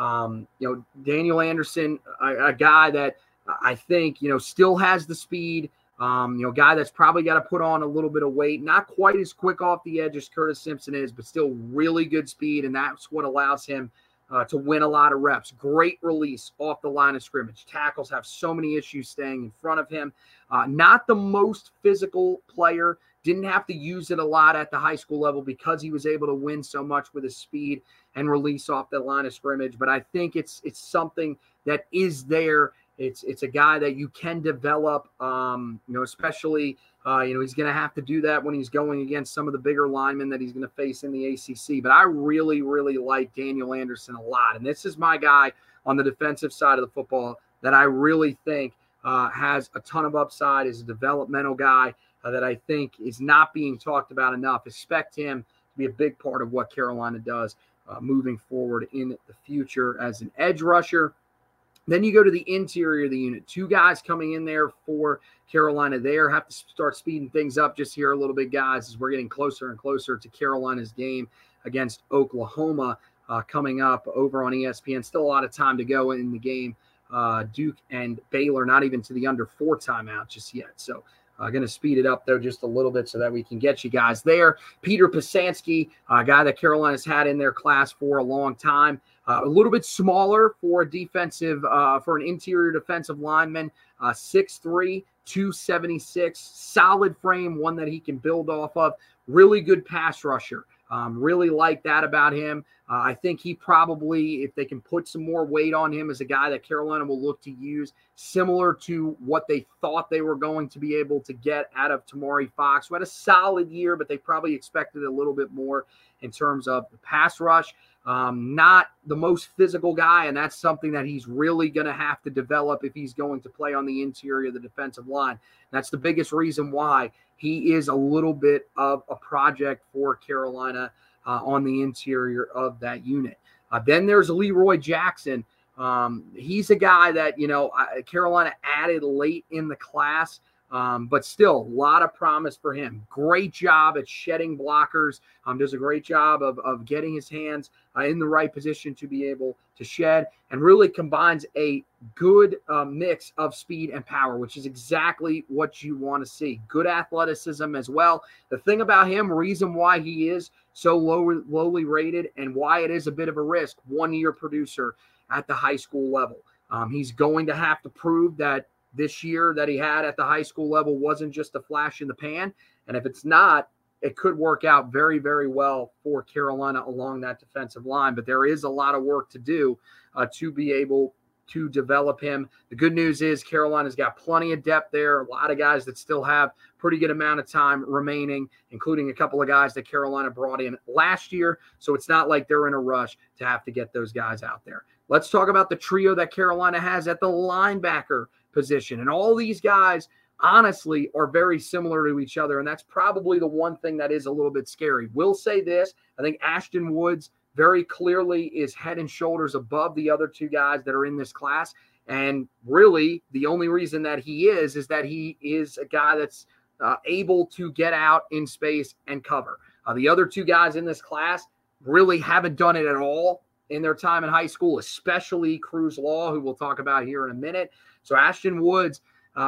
Daniel Anderson, a guy that I think, still has the speed, guy that's probably got to put on a little bit of weight, not quite as quick off the edge as Curtis Simpson is, but still really good speed. And that's what allows him to win a lot of reps. Great release off the line of scrimmage. Tackles have so many issues staying in front of him. Not the most physical player. Didn't have to use it a lot at the high school level because he was able to win so much with his speed and release off the line of scrimmage. But I think it's something that is there. It's a guy that you can develop, especially, he's going to have to do that when he's going against some of the bigger linemen that he's going to face in the ACC. But I really, really like Daniel Anderson a lot. And this is my guy on the defensive side of the football that I really think has a ton of upside, is a developmental guy that I think is not being talked about enough. Expect him to be a big part of what Carolina does moving forward in the future as an edge rusher. Then you go to the interior of the unit. Two guys coming in there for Carolina there. Have to start speeding things up just here a little bit, guys, as we're getting closer and closer to Carolina's game against Oklahoma coming up over on ESPN. Still a lot of time to go in the game. Duke and Baylor not even to the under 4 timeout just yet. So going to speed it up, though, just a little bit so that we can get you guys there. Peter Pisansky, a guy that Carolina's had in their class for a long time. A little bit smaller for an interior defensive lineman, 6'3", 276, solid frame, one that he can build off of. Really good pass rusher. Really like that about him. I think he probably, if they can put some more weight on him, is a guy that Carolina will look to use, similar to what they thought they were going to be able to get out of Tamari Fox, who had a solid year, but they probably expected a little bit more in terms of the pass rush. Not the most physical guy, and that's something that he's really going to have to develop if he's going to play on the interior of the defensive line. That's the biggest reason why he is a little bit of a project for Carolina on the interior of that unit. Then there's Leroy Jackson. He's a guy that, Carolina added late in the class, but still a lot of promise for him. Great job at shedding blockers. Does a great job of getting his hands in the right position to be able to shed, and really combines a good mix of speed and power, which is exactly what you want to see. Good athleticism as well. The thing about him, reason why he is so lowly rated and why it is a bit of a risk, 1-year producer at the high school level. He's going to have to prove that this year that he had at the high school level wasn't just a flash in the pan. And if it's not, it could work out very, very well for Carolina along that defensive line. But there is a lot of work to do to be able to develop him. The good news is Carolina's got plenty of depth there. A lot of guys that still have pretty good amount of time remaining, including a couple of guys that Carolina brought in last year. So it's not like they're in a rush to have to get those guys out there. Let's talk about the trio that Carolina has at the linebacker position. And all these guys, honestly, are very similar to each other. And that's probably the one thing that is a little bit scary. We'll say this. I think Ashton Woods very clearly is head and shoulders above the other two guys that are in this class. And really, the only reason that he is that he is a guy that's able to get out in space and cover. The other two guys in this class really haven't done it at all in their time in high school, especially Cruz Law, who we'll talk about here in a minute. So Ashton Woods,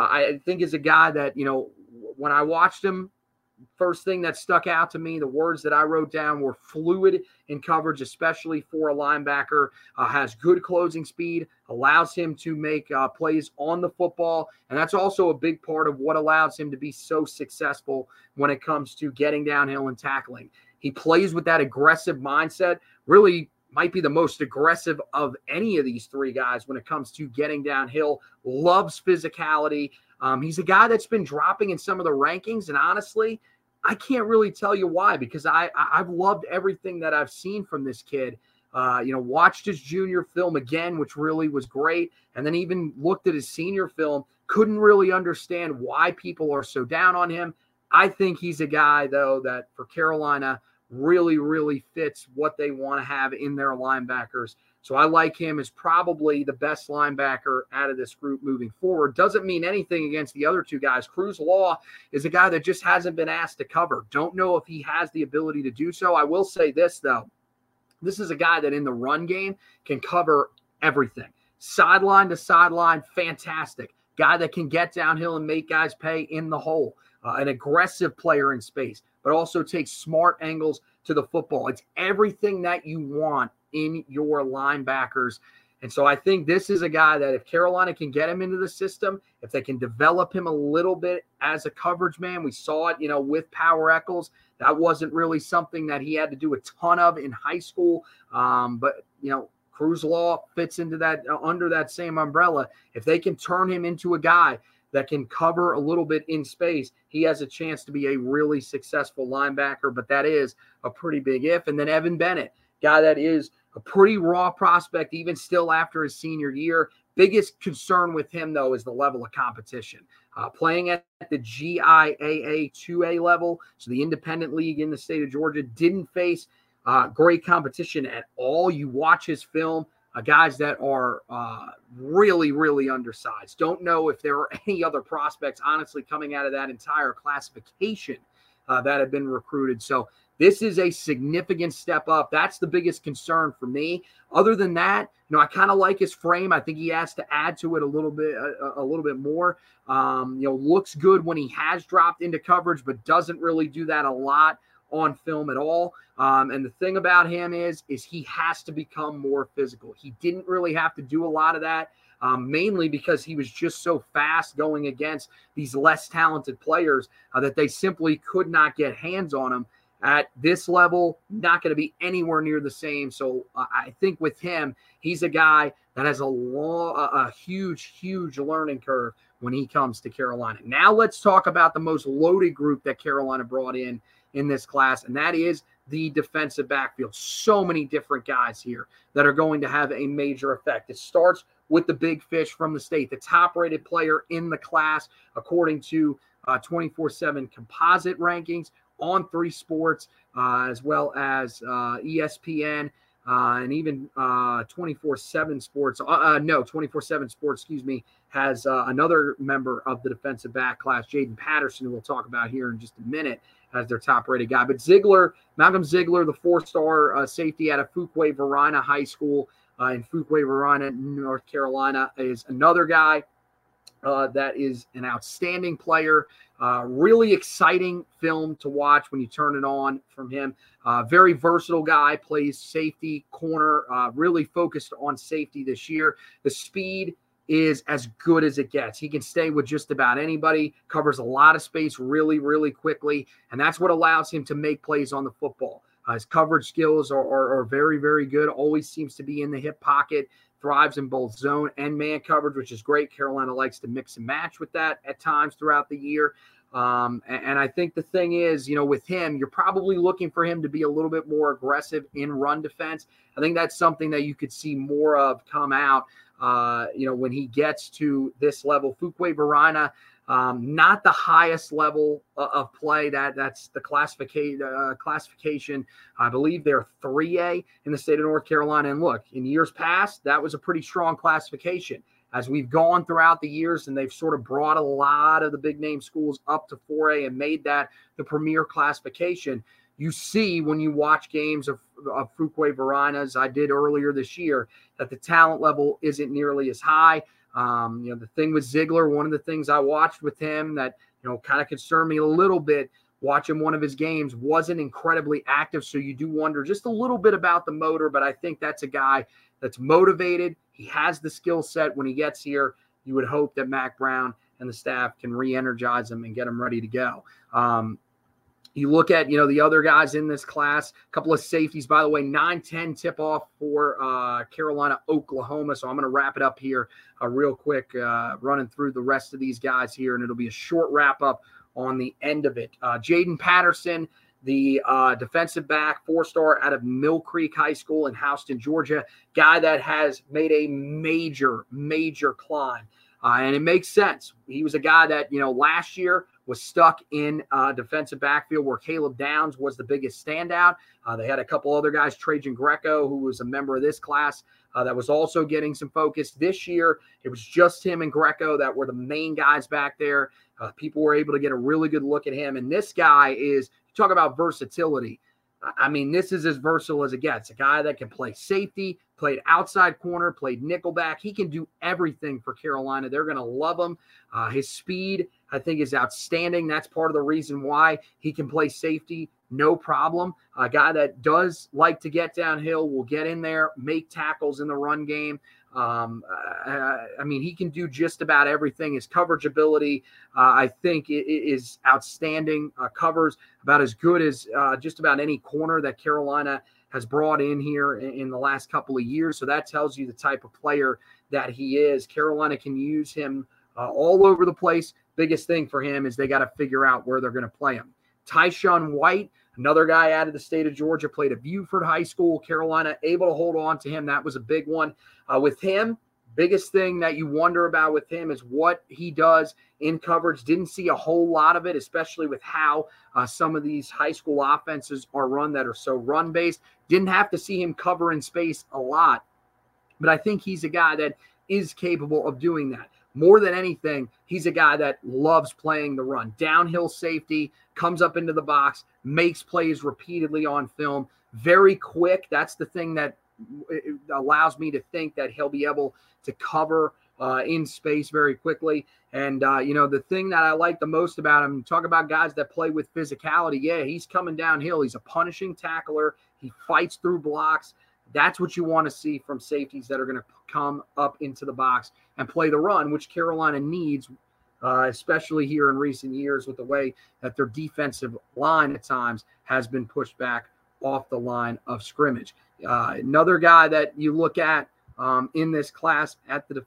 I think, is a guy that, when I watched him, first thing that stuck out to me, the words that I wrote down were fluid in coverage, especially for a linebacker, has good closing speed, allows him to make plays on the football. And that's also a big part of what allows him to be so successful when it comes to getting downhill and tackling. He plays with that aggressive mindset, really might be the most aggressive of any of these three guys when it comes to getting downhill, loves physicality. He's a guy that's been dropping in some of the rankings, and honestly, I can't really tell you why, because I've loved everything that I've seen from this kid. Watched his junior film again, which really was great, and then even looked at his senior film, couldn't really understand why people are so down on him. I think he's a guy, though, that for Carolina really, really fits what they want to have in their linebackers. So I like him as probably the best linebacker out of this group moving forward. Doesn't mean anything against the other two guys. Cruz Law is a guy that just hasn't been asked to cover. Don't know if he has the ability to do so. I will say this, though. This is a guy that in the run game can cover everything. Sideline to sideline, fantastic. Guy that can get downhill and make guys pay in the hole. An aggressive player in space, but also takes smart angles to the football. It's everything that you want in your linebackers. And so I think this is a guy that if Carolina can get him into the system, if they can develop him a little bit as a coverage man, we saw it, with Power Echols. That wasn't really something that he had to do a ton of in high school. But Cruz Law fits into that, under that same umbrella. If they can turn him into a guy that can cover a little bit in space, he has a chance to be a really successful linebacker, but that is a pretty big if. And then Evan Bennett, guy that is a pretty raw prospect, even still after his senior year. Biggest concern with him, though, is the level of competition. Playing at the GIAA 2A level, so the independent league in the state of Georgia, didn't face great competition at all. You watch his film, guys that are really, really undersized. Don't know if there are any other prospects, honestly, coming out of that entire classification that have been recruited. So this is a significant step up. That's the biggest concern for me. Other than that, I kind of like his frame. I think he has to add to it a little bit more. Looks good when he has dropped into coverage, but doesn't really do that a lot on film at all. And the thing about him is he has to become more physical. He didn't really have to do a lot of that, mainly because he was just so fast going against these less talented players that they simply could not get hands on him. At this level, not going to be anywhere near the same. So I think with him, he's a guy that has a huge learning curve when he comes to Carolina. Now let's talk about the most loaded group that Carolina brought in this class, and that is the defensive backfield. So many different guys here that are going to have a major effect. It starts with the big fish from the state, the top-rated player in the class, according to 24/7 composite rankings, on 3 Sports, as well as ESPN, and even 24/7 Sports. 24/7 Sports, has another member of the defensive back class, Jaden Patterson, who we'll talk about here in just a minute, as their top-rated guy. But Malcolm Ziegler, the 4-star safety out of Fuquay-Varina High School in Fuquay-Varina, North Carolina, is another guy that is an outstanding player. Really exciting film to watch when you turn it on from him. Very versatile guy, plays safety, corner, really focused on safety this year. The speed is as good as it gets. He can stay with just about anybody, covers a lot of space really quickly, and that's what allows him to make plays on the football. His coverage skills are very good, always seems to be in the hip pocket, thrives in both zone and man coverage, which is great. Carolina likes to mix and match with that at times throughout the year. And I think the thing is, with him, you're probably looking for him to be a little bit more aggressive in run defense. I think that's something that you could see more of come out, when he gets to this level. Fuquay-Varina, not the highest level of play. That's the classification. I believe they're 3A in the state of North Carolina. And look, in years past, that was a pretty strong classification. As we've gone throughout the years, and they've sort of brought a lot of the big name schools up to 4A and made that the premier classification, you see when you watch games of Fuquay-Varina, as I did earlier this year, that the talent level isn't nearly as high. The thing with Ziegler, one of the things I watched with him that, kind of concerned me a little bit, watching one of his games, wasn't incredibly active. So you do wonder just a little bit about the motor, but I think that's a guy that's motivated. He has the skill set. When he gets here, you would hope that Mack Brown and the staff can re-energize him and get him ready to go. You look at, the other guys in this class, a couple of safeties, by the way, 9-10 tip-off for Carolina, Oklahoma. So I'm going to wrap it up here real quick, running through the rest of these guys here, and it'll be a short wrap-up on the end of it. Jaden Patterson, the defensive back, 4-star out of Mill Creek High School in Houston, Georgia, guy that has made a major climb. And it makes sense. He was a guy that, last year was stuck in defensive backfield where Caleb Downs was the biggest standout. They had a couple other guys, Trajan Greco, who was a member of this class, that was also getting some focus. This year, it was just him and Greco that were the main guys back there. People were able to get a really good look at him. And this guy is, you talk about versatility. I mean, this is as versatile as it gets. A guy that can play safety, played outside corner, played nickelback. He can do everything for Carolina. They're going to love him. His speed, I think, is outstanding. That's part of the reason why he can play safety, no problem. A guy that does like to get downhill, will get in there, make tackles in the run game. He can do just about everything. His coverage ability, I think, is outstanding. Covers about as good as just about any corner that Carolina has brought in here in the last couple of years. So that tells you the type of player that he is. Carolina can use him all over the place. Biggest thing for him is they got to figure out where they're going to play him. Tyshawn White, another guy out of the state of Georgia, played at Buford High School. Carolina able to hold on to him. That was a big one. With him, biggest thing that you wonder about with him is what he does in coverage. Didn't see a whole lot of it, especially with how some of these high school offenses are run that are so run-based. Didn't have to see him cover in space a lot, but I think he's a guy that is capable of doing that. More than anything, he's a guy that loves playing the run. Downhill safety, comes up into the box, makes plays repeatedly on film. Very quick. That's the thing that allows me to think that he'll be able to cover in space very quickly. And, the thing that I like the most about him, talk about guys that play with physicality. Yeah, he's coming downhill. He's a punishing tackler. He fights through blocks. That's what you want to see from safeties that are going to come up into the box and play the run, which Carolina needs especially here in recent years with the way that their defensive line at times has been pushed back off the line of scrimmage. Another guy that you look at in this class at the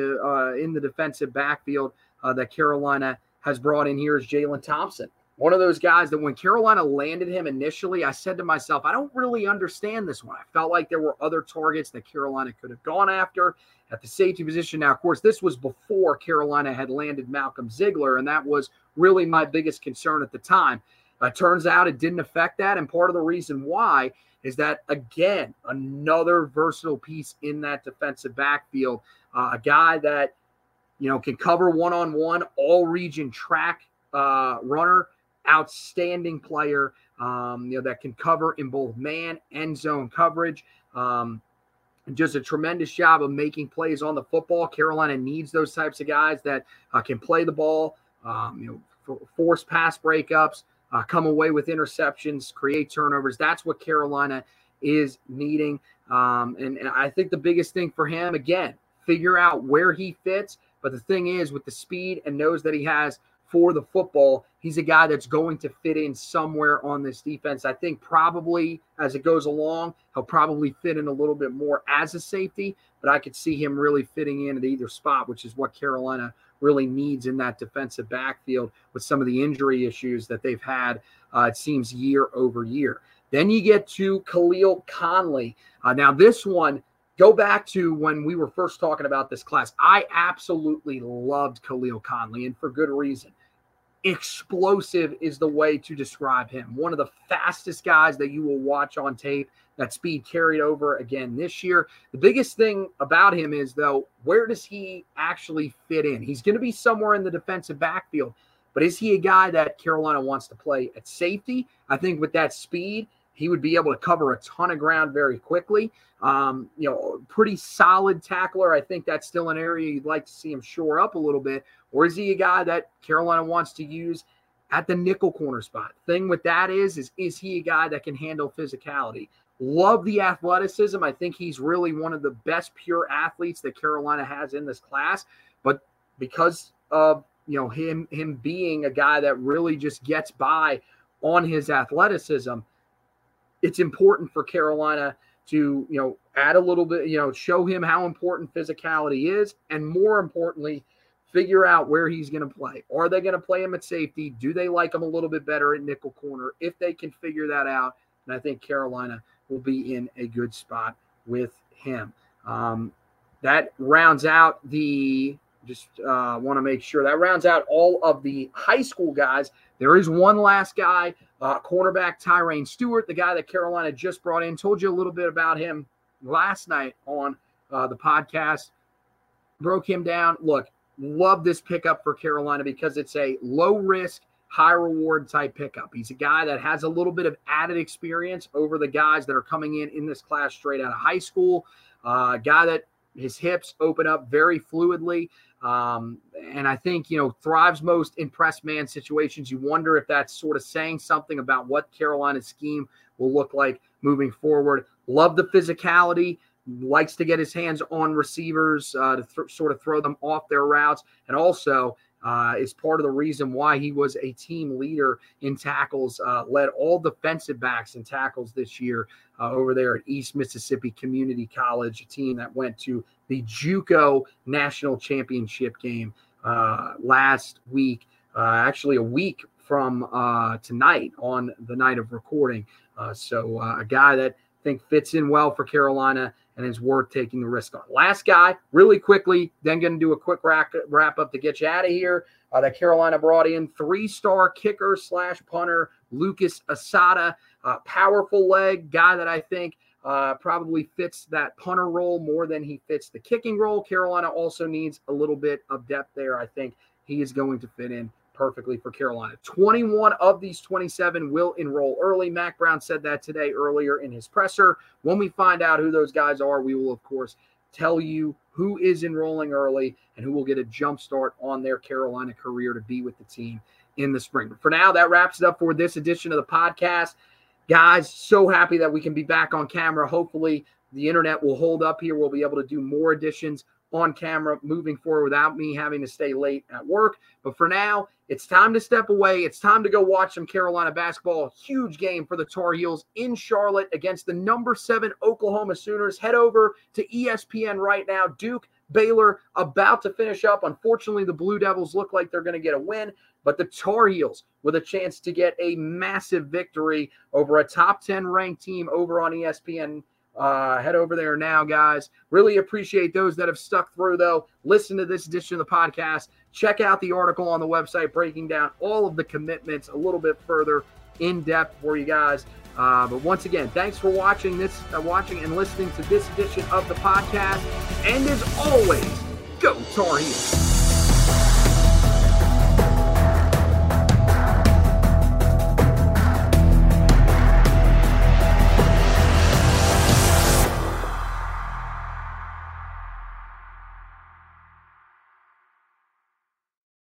defensive backfield that Carolina has brought in here is Jalen Thompson. One of those guys that when Carolina landed him initially, I said to myself, I don't really understand this one. I felt like there were other targets that Carolina could have gone after at the safety position. Now, of course, this was before Carolina had landed Malcolm Ziegler, and that was really my biggest concern at the time. Turns out it didn't affect that, and part of the reason why is that, again, another versatile piece in that defensive backfield, a guy that, can cover one-on-one, all-region track runner, outstanding player, that can cover in both man and zone coverage. Just a tremendous job of making plays on the football. Carolina needs those types of guys that can play the ball, force pass breakups, come away with interceptions, create turnovers. That's what Carolina is needing. And I think the biggest thing for him, again, figure out where he fits. But the thing is, with the speed and nose that he has for the football, he's a guy that's going to fit in somewhere on this defense. I think probably as it goes along, he'll probably fit in a little bit more as a safety, but I could see him really fitting in at either spot, which is what Carolina really needs in that defensive backfield with some of the injury issues that they've had, it seems, year over year. Then you get to Khalil Conley. Now this one, go back to when we were first talking about this class. I absolutely loved Khalil Conley, and for good reason. Explosive is the way to describe him. One of the fastest guys that you will watch on tape. That speed carried over again this year. The biggest thing about him is, though, where does he actually fit in? He's going to be somewhere in the defensive backfield, but is he a guy that Carolina wants to play at safety? I think with that speed, he would be able to cover a ton of ground very quickly. Pretty solid tackler. I think that's still an area you'd like to see him shore up a little bit. Or is he a guy that Carolina wants to use at the nickel corner spot? Thing with that is he a guy that can handle physicality? Love the athleticism. I think he's really one of the best pure athletes that Carolina has in this class. But because of him being a guy that really just gets by on his athleticism, it's important for Carolina to, add a little bit, show him how important physicality is, and more importantly, figure out where he's going to play. Are they going to play him at safety? Do they like him a little bit better at nickel corner? If they can figure that out, then I think Carolina will be in a good spot with him. That rounds out want to make sure that rounds out all of the high school guys. There is one last guy, cornerback Tyrone Stewart, the guy that Carolina just brought in. Told you a little bit about him last night on the podcast. Broke him down. Look, love this pickup for Carolina because it's a low risk, high reward type pickup. He's a guy that has a little bit of added experience over the guys that are coming in this class straight out of high school. A guy that his hips open up very fluidly. And I think, thrives most in press man situations. You wonder if that's sort of saying something about what Carolina's scheme will look like moving forward. Love the physicality. Likes to get his hands on receivers to sort of throw them off their routes. And also is part of the reason why he was a team leader in tackles, led all defensive backs in tackles this year over there at East Mississippi Community College, a team that went to the JUCO National Championship game last week, actually a week from tonight on the night of recording. So a guy that I think fits in well for Carolina and is worth taking the risk on. Last guy, really quickly, then going to do a quick wrap up to get you out of here. That Carolina brought in 3-star kicker / punter Lucas Asada, powerful leg guy that I think probably fits that punter role more than he fits the kicking role. Carolina also needs a little bit of depth there. I think he is going to fit in perfectly for Carolina. 21 of these 27 will enroll early. Mack Brown said that today earlier in his presser. When we find out who those guys are, we will, of course, tell you who is enrolling early and who will get a jump start on their Carolina career to be with the team in the spring. But for now, that wraps it up for this edition of the podcast. Guys, so happy that we can be back on camera. Hopefully, the internet will hold up here. We'll be able to do more editions on camera moving forward without me having to stay late at work. But for now, it's time to step away. It's time to go watch some Carolina basketball. Huge game for the Tar Heels in Charlotte against the number 7 Oklahoma Sooners. Head over to ESPN right now. Duke, Baylor about to finish up. Unfortunately, the Blue Devils look like they're going to get a win, but the Tar Heels with a chance to get a massive victory over a top 10 ranked team over on ESPN. Head over there now, guys. Really appreciate those that have stuck through, though. Listen to this edition of the podcast. Check out the article on the website breaking down all of the commitments a little bit further in depth for you guys. But once again, thanks for watching and listening to this edition of the podcast. And as always, go Tar Heels.